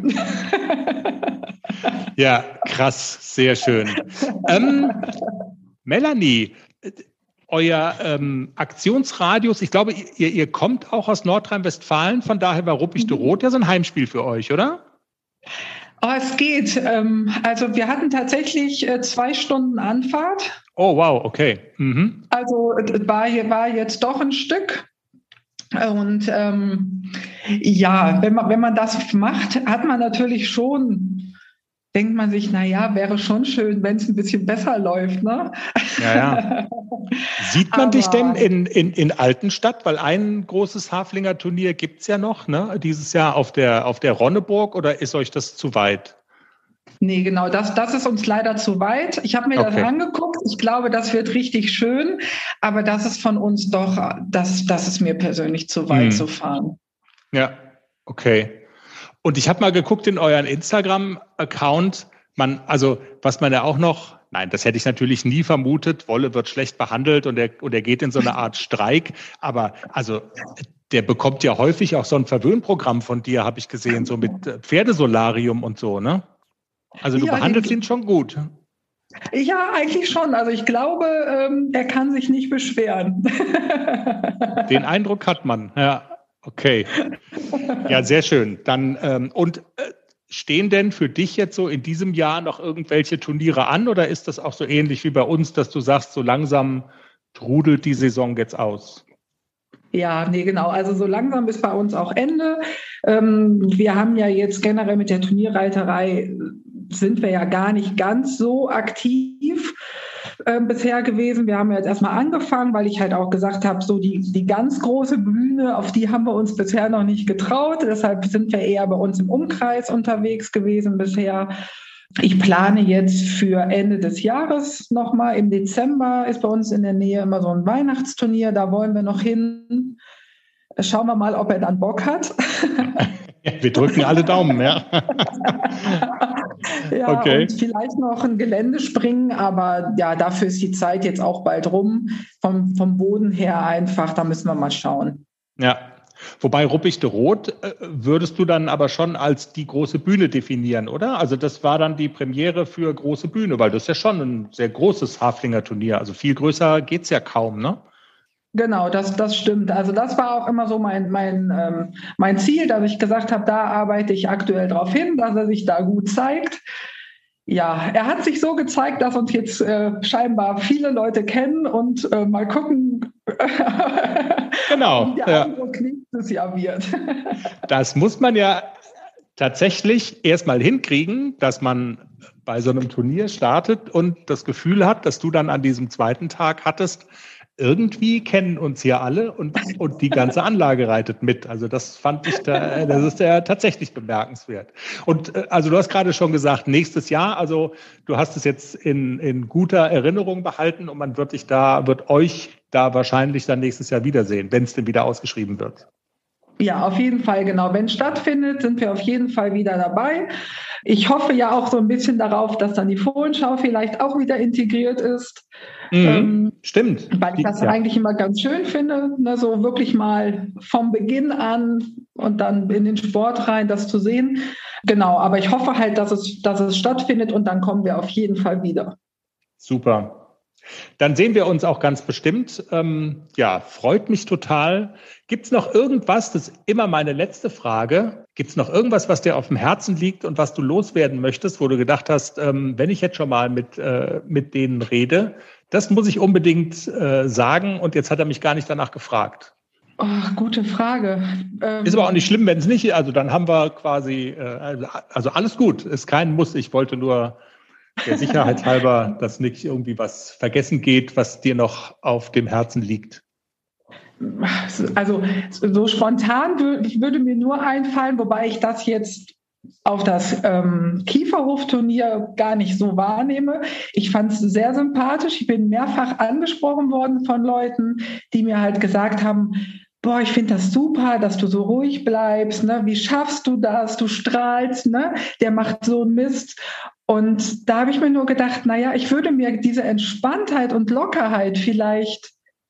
Ja, krass, sehr schön. Ähm, Melanie, euer ähm, Aktionsradius, ich glaube, ihr, ihr kommt auch aus Nordrhein-Westfalen, von daher war Ruppig-de-Roth ja so ein Heimspiel für euch, oder? Oh, es geht. Ähm, also wir hatten tatsächlich äh, zwei Stunden Anfahrt. Oh, wow, okay. Mhm. Also war, war jetzt doch ein Stück. Und ähm, ja, wenn man, wenn man das macht, hat man natürlich schon, denkt man sich, naja, wäre schon schön, wenn es ein bisschen besser läuft. Ne? Ja, ja. Sieht man Aber, dich denn in, in, in Altenstadt? Weil ein großes Haflinger-Turnier gibt es ja noch, ne? Dieses Jahr auf der, auf der Ronneburg, oder ist euch das zu weit? Nee, genau, das, das ist uns leider zu weit. Ich habe mir okay. das angeguckt. Ich glaube, das wird richtig schön, aber das ist von uns doch, das, das ist mir persönlich zu weit hm. zu fahren. Ja, okay. Und ich habe mal geguckt in euren Instagram-Account, man, also was man ja auch noch, nein, das hätte ich natürlich nie vermutet, Wolle wird schlecht behandelt und er, und er geht in so eine Art Streik, aber also der bekommt ja häufig auch so ein Verwöhnprogramm von dir, habe ich gesehen, so mit Pferdesolarium und so, ne? Also du ja, behandelst den, ihn schon gut. Ja, eigentlich schon. Also ich glaube, ähm, er kann sich nicht beschweren. Den Eindruck hat man, ja. Okay. Ja, sehr schön. Dann ähm, und äh, stehen denn für dich jetzt so in diesem Jahr noch irgendwelche Turniere an oder ist das auch so ähnlich wie bei uns, dass du sagst, so langsam trudelt die Saison jetzt aus? Ja, nee, genau. Also so langsam ist bei uns auch Ende. Ähm, wir haben ja jetzt generell mit der Turnierreiterei sind wir ja gar nicht ganz so aktiv äh, bisher gewesen. Wir haben jetzt erstmal angefangen, weil ich halt auch gesagt habe, so die, die ganz große Bühne, auf die haben wir uns bisher noch nicht getraut. Deshalb sind wir eher bei uns im Umkreis unterwegs gewesen bisher. Ich plane jetzt für Ende des Jahres nochmal. Im Dezember ist bei uns in der Nähe immer so ein Weihnachtsturnier. Da wollen wir noch hin. Schauen wir mal, ob er dann Bock hat. Ja, wir drücken alle Daumen, ja. Ja, okay. Und vielleicht noch ein Geländespringen, aber ja, dafür ist die Zeit jetzt auch bald rum. Vom, vom Boden her einfach, da müssen wir mal schauen. Ja, wobei Ruppichte Rot äh, würdest du dann aber schon als die große Bühne definieren, oder? Also das war dann die Premiere für große Bühne, weil das ist ja schon ein sehr großes Haflinger-Turnier. Also viel größer geht's ja kaum, ne? Genau, das, das stimmt. Also das war auch immer so mein, mein, ähm, mein Ziel, dass ich gesagt habe, da arbeite ich aktuell darauf hin, dass er sich da gut zeigt. Ja, er hat sich so gezeigt, dass uns jetzt äh, scheinbar viele Leute kennen und äh, mal gucken, genau, wie der ja. Eindruck nächstes Jahr wird. Das muss man ja tatsächlich erstmal hinkriegen, dass man bei so einem Turnier startet und das Gefühl hat, dass du dann an diesem zweiten Tag hattest, irgendwie kennen uns hier alle und, und die ganze Anlage reitet mit. Also das fand ich, da, das ist ja tatsächlich bemerkenswert. Und äh, also du hast gerade schon gesagt, nächstes Jahr, also du hast es jetzt in, in guter Erinnerung behalten und man wird dich da, wird euch da wahrscheinlich dann nächstes Jahr wiedersehen, wenn es denn wieder ausgeschrieben wird. Ja, auf jeden Fall, genau. Wenn es stattfindet, sind wir auf jeden Fall wieder dabei. Ich hoffe ja auch so ein bisschen darauf, dass dann die Fohlenschau vielleicht auch wieder integriert ist. Mhm, ähm, stimmt. Weil ich das ja. eigentlich immer ganz schön finde, ne, so wirklich mal vom Beginn an und dann in den Sport rein, das zu sehen. Genau, aber ich hoffe halt, dass es, dass es stattfindet und dann kommen wir auf jeden Fall wieder. Super. Dann sehen wir uns auch ganz bestimmt. Ähm, ja, freut mich total. Gibt es noch irgendwas, das ist immer meine letzte Frage, gibt es noch irgendwas, was dir auf dem Herzen liegt und was du loswerden möchtest, wo du gedacht hast, ähm, wenn ich jetzt schon mal mit, äh, mit denen rede, das muss ich unbedingt äh, sagen und jetzt hat er mich gar nicht danach gefragt. Oh, gute Frage. Ähm, ist aber auch nicht schlimm, wenn es nicht, also dann haben wir quasi, äh, also alles gut, ist kein Muss, ich wollte nur der Sicherheit halber, dass nicht irgendwie was vergessen geht, was dir noch auf dem Herzen liegt. Also so spontan würde, würde mir nur einfallen, wobei ich das jetzt auf das ähm, Kieferhof-Turnier gar nicht so wahrnehme. Ich fand es sehr sympathisch. Ich bin mehrfach angesprochen worden von Leuten, die mir halt gesagt haben, boah, ich finde das super, dass du so ruhig bleibst. Ne? Wie schaffst du das? Du strahlst, ne? Der macht so einen Mist. Und da habe ich mir nur gedacht, naja, ich würde mir diese Entspanntheit und Lockerheit vielleicht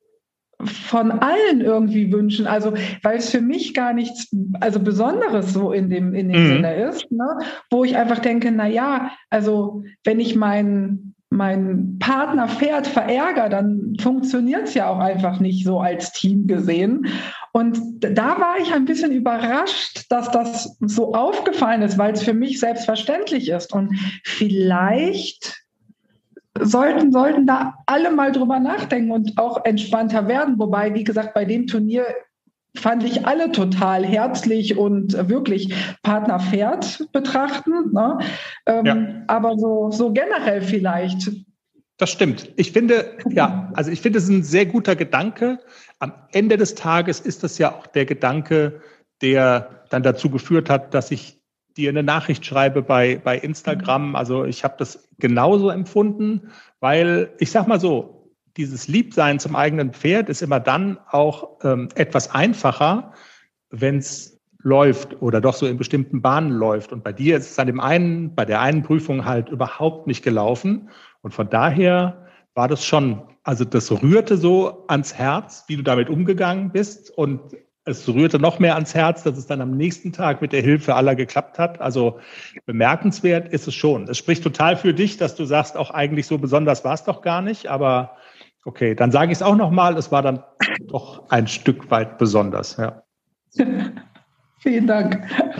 von allen irgendwie wünschen. Also, weil es für mich gar nichts, also Besonderes so in dem, in dem mhm. Sinne ist, ne? Wo ich einfach denke, naja, also wenn ich meinen mein Partner Pferd verärgere, dann funktioniert es ja auch einfach nicht so als Team gesehen. Und da war ich ein bisschen überrascht, dass das so aufgefallen ist, weil es für mich selbstverständlich ist. Und vielleicht sollten, sollten da alle mal drüber nachdenken und auch entspannter werden. Wobei, wie gesagt, bei dem Turnier fand ich alle total herzlich und wirklich Partner-Pferd betrachten. Ne? Ähm, ja. Aber so, so generell vielleicht. Das stimmt. Ich finde, ja, also ich finde, es ist ein sehr guter Gedanke. Am Ende des Tages ist das ja auch der Gedanke, der dann dazu geführt hat, dass ich dir eine Nachricht schreibe bei, bei Instagram. Also ich habe das genauso empfunden, weil ich sag mal so, dieses Liebsein zum eigenen Pferd ist immer dann auch ähm, etwas einfacher, wenn es läuft oder doch so in bestimmten Bahnen läuft. Und bei dir ist es an dem einen, bei der einen Prüfung halt überhaupt nicht gelaufen. Und von daher war das schon, also das rührte so ans Herz, wie du damit umgegangen bist. Und es rührte noch mehr ans Herz, dass es dann am nächsten Tag mit der Hilfe aller geklappt hat. Also bemerkenswert ist es schon. Es spricht total für dich, dass du sagst, auch eigentlich so besonders war es doch gar nicht. Aber okay, dann sage ich es auch nochmal, es war dann doch ein Stück weit besonders, ja. Vielen Dank.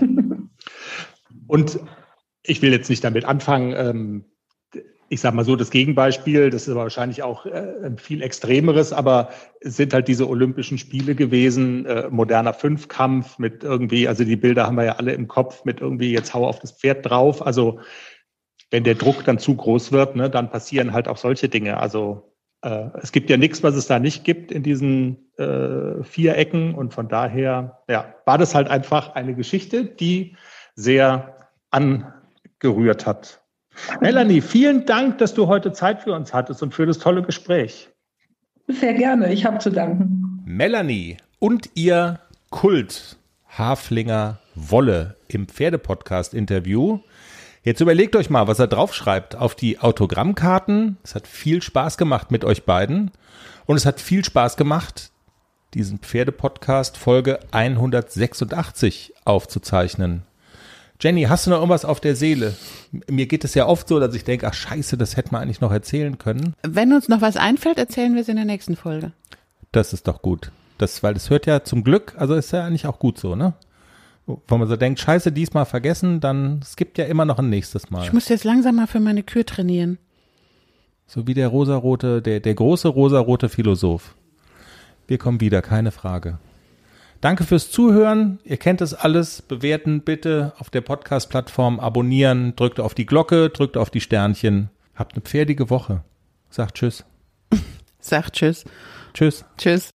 Und ich will jetzt nicht damit anfangen, ähm, ich sage mal so, das Gegenbeispiel, das ist aber wahrscheinlich auch äh, viel Extremeres, aber es sind halt diese Olympischen Spiele gewesen, äh, moderner Fünfkampf mit irgendwie, also die Bilder haben wir ja alle im Kopf mit irgendwie jetzt hau auf das Pferd drauf. Also wenn der Druck dann zu groß wird, ne, dann passieren halt auch solche Dinge. Also äh, es gibt ja nichts, was es da nicht gibt in diesen äh, Vierecken und von daher ja, war das halt einfach eine Geschichte, die sehr angerührt hat. Melanie, vielen Dank, dass du heute Zeit für uns hattest und für das tolle Gespräch. Sehr gerne, ich habe zu danken. Melanie und ihr Kult Haflinger Wolle im Pferdepodcast-Interview. Jetzt überlegt euch mal, was er draufschreibt auf die Autogrammkarten. Es hat viel Spaß gemacht mit euch beiden und es hat viel Spaß gemacht, diesen Pferdepodcast Folge hundertsechsundachtzig aufzuzeichnen. Jenny, hast du noch irgendwas auf der Seele? Mir geht es ja oft so, dass ich denke, ach scheiße, das hätte man eigentlich noch erzählen können. Wenn uns noch was einfällt, erzählen wir es in der nächsten Folge. Das ist doch gut. Das, weil das hört ja zum Glück, also ist ja eigentlich auch gut so, ne? Wenn man so denkt, scheiße, diesmal vergessen, dann es gibt ja immer noch ein nächstes Mal. Ich muss jetzt langsam mal für meine Kür trainieren. So wie der rosarote, der, der große rosarote Philosoph. Wir kommen wieder, keine Frage. Danke fürs Zuhören. Ihr kennt es alles. Bewerten bitte auf der Podcast-Plattform, abonnieren, drückt auf die Glocke, drückt auf die Sternchen. Habt eine pferdige Woche. Sagt Tschüss. Sagt Tschüss. Tschüss. Tschüss.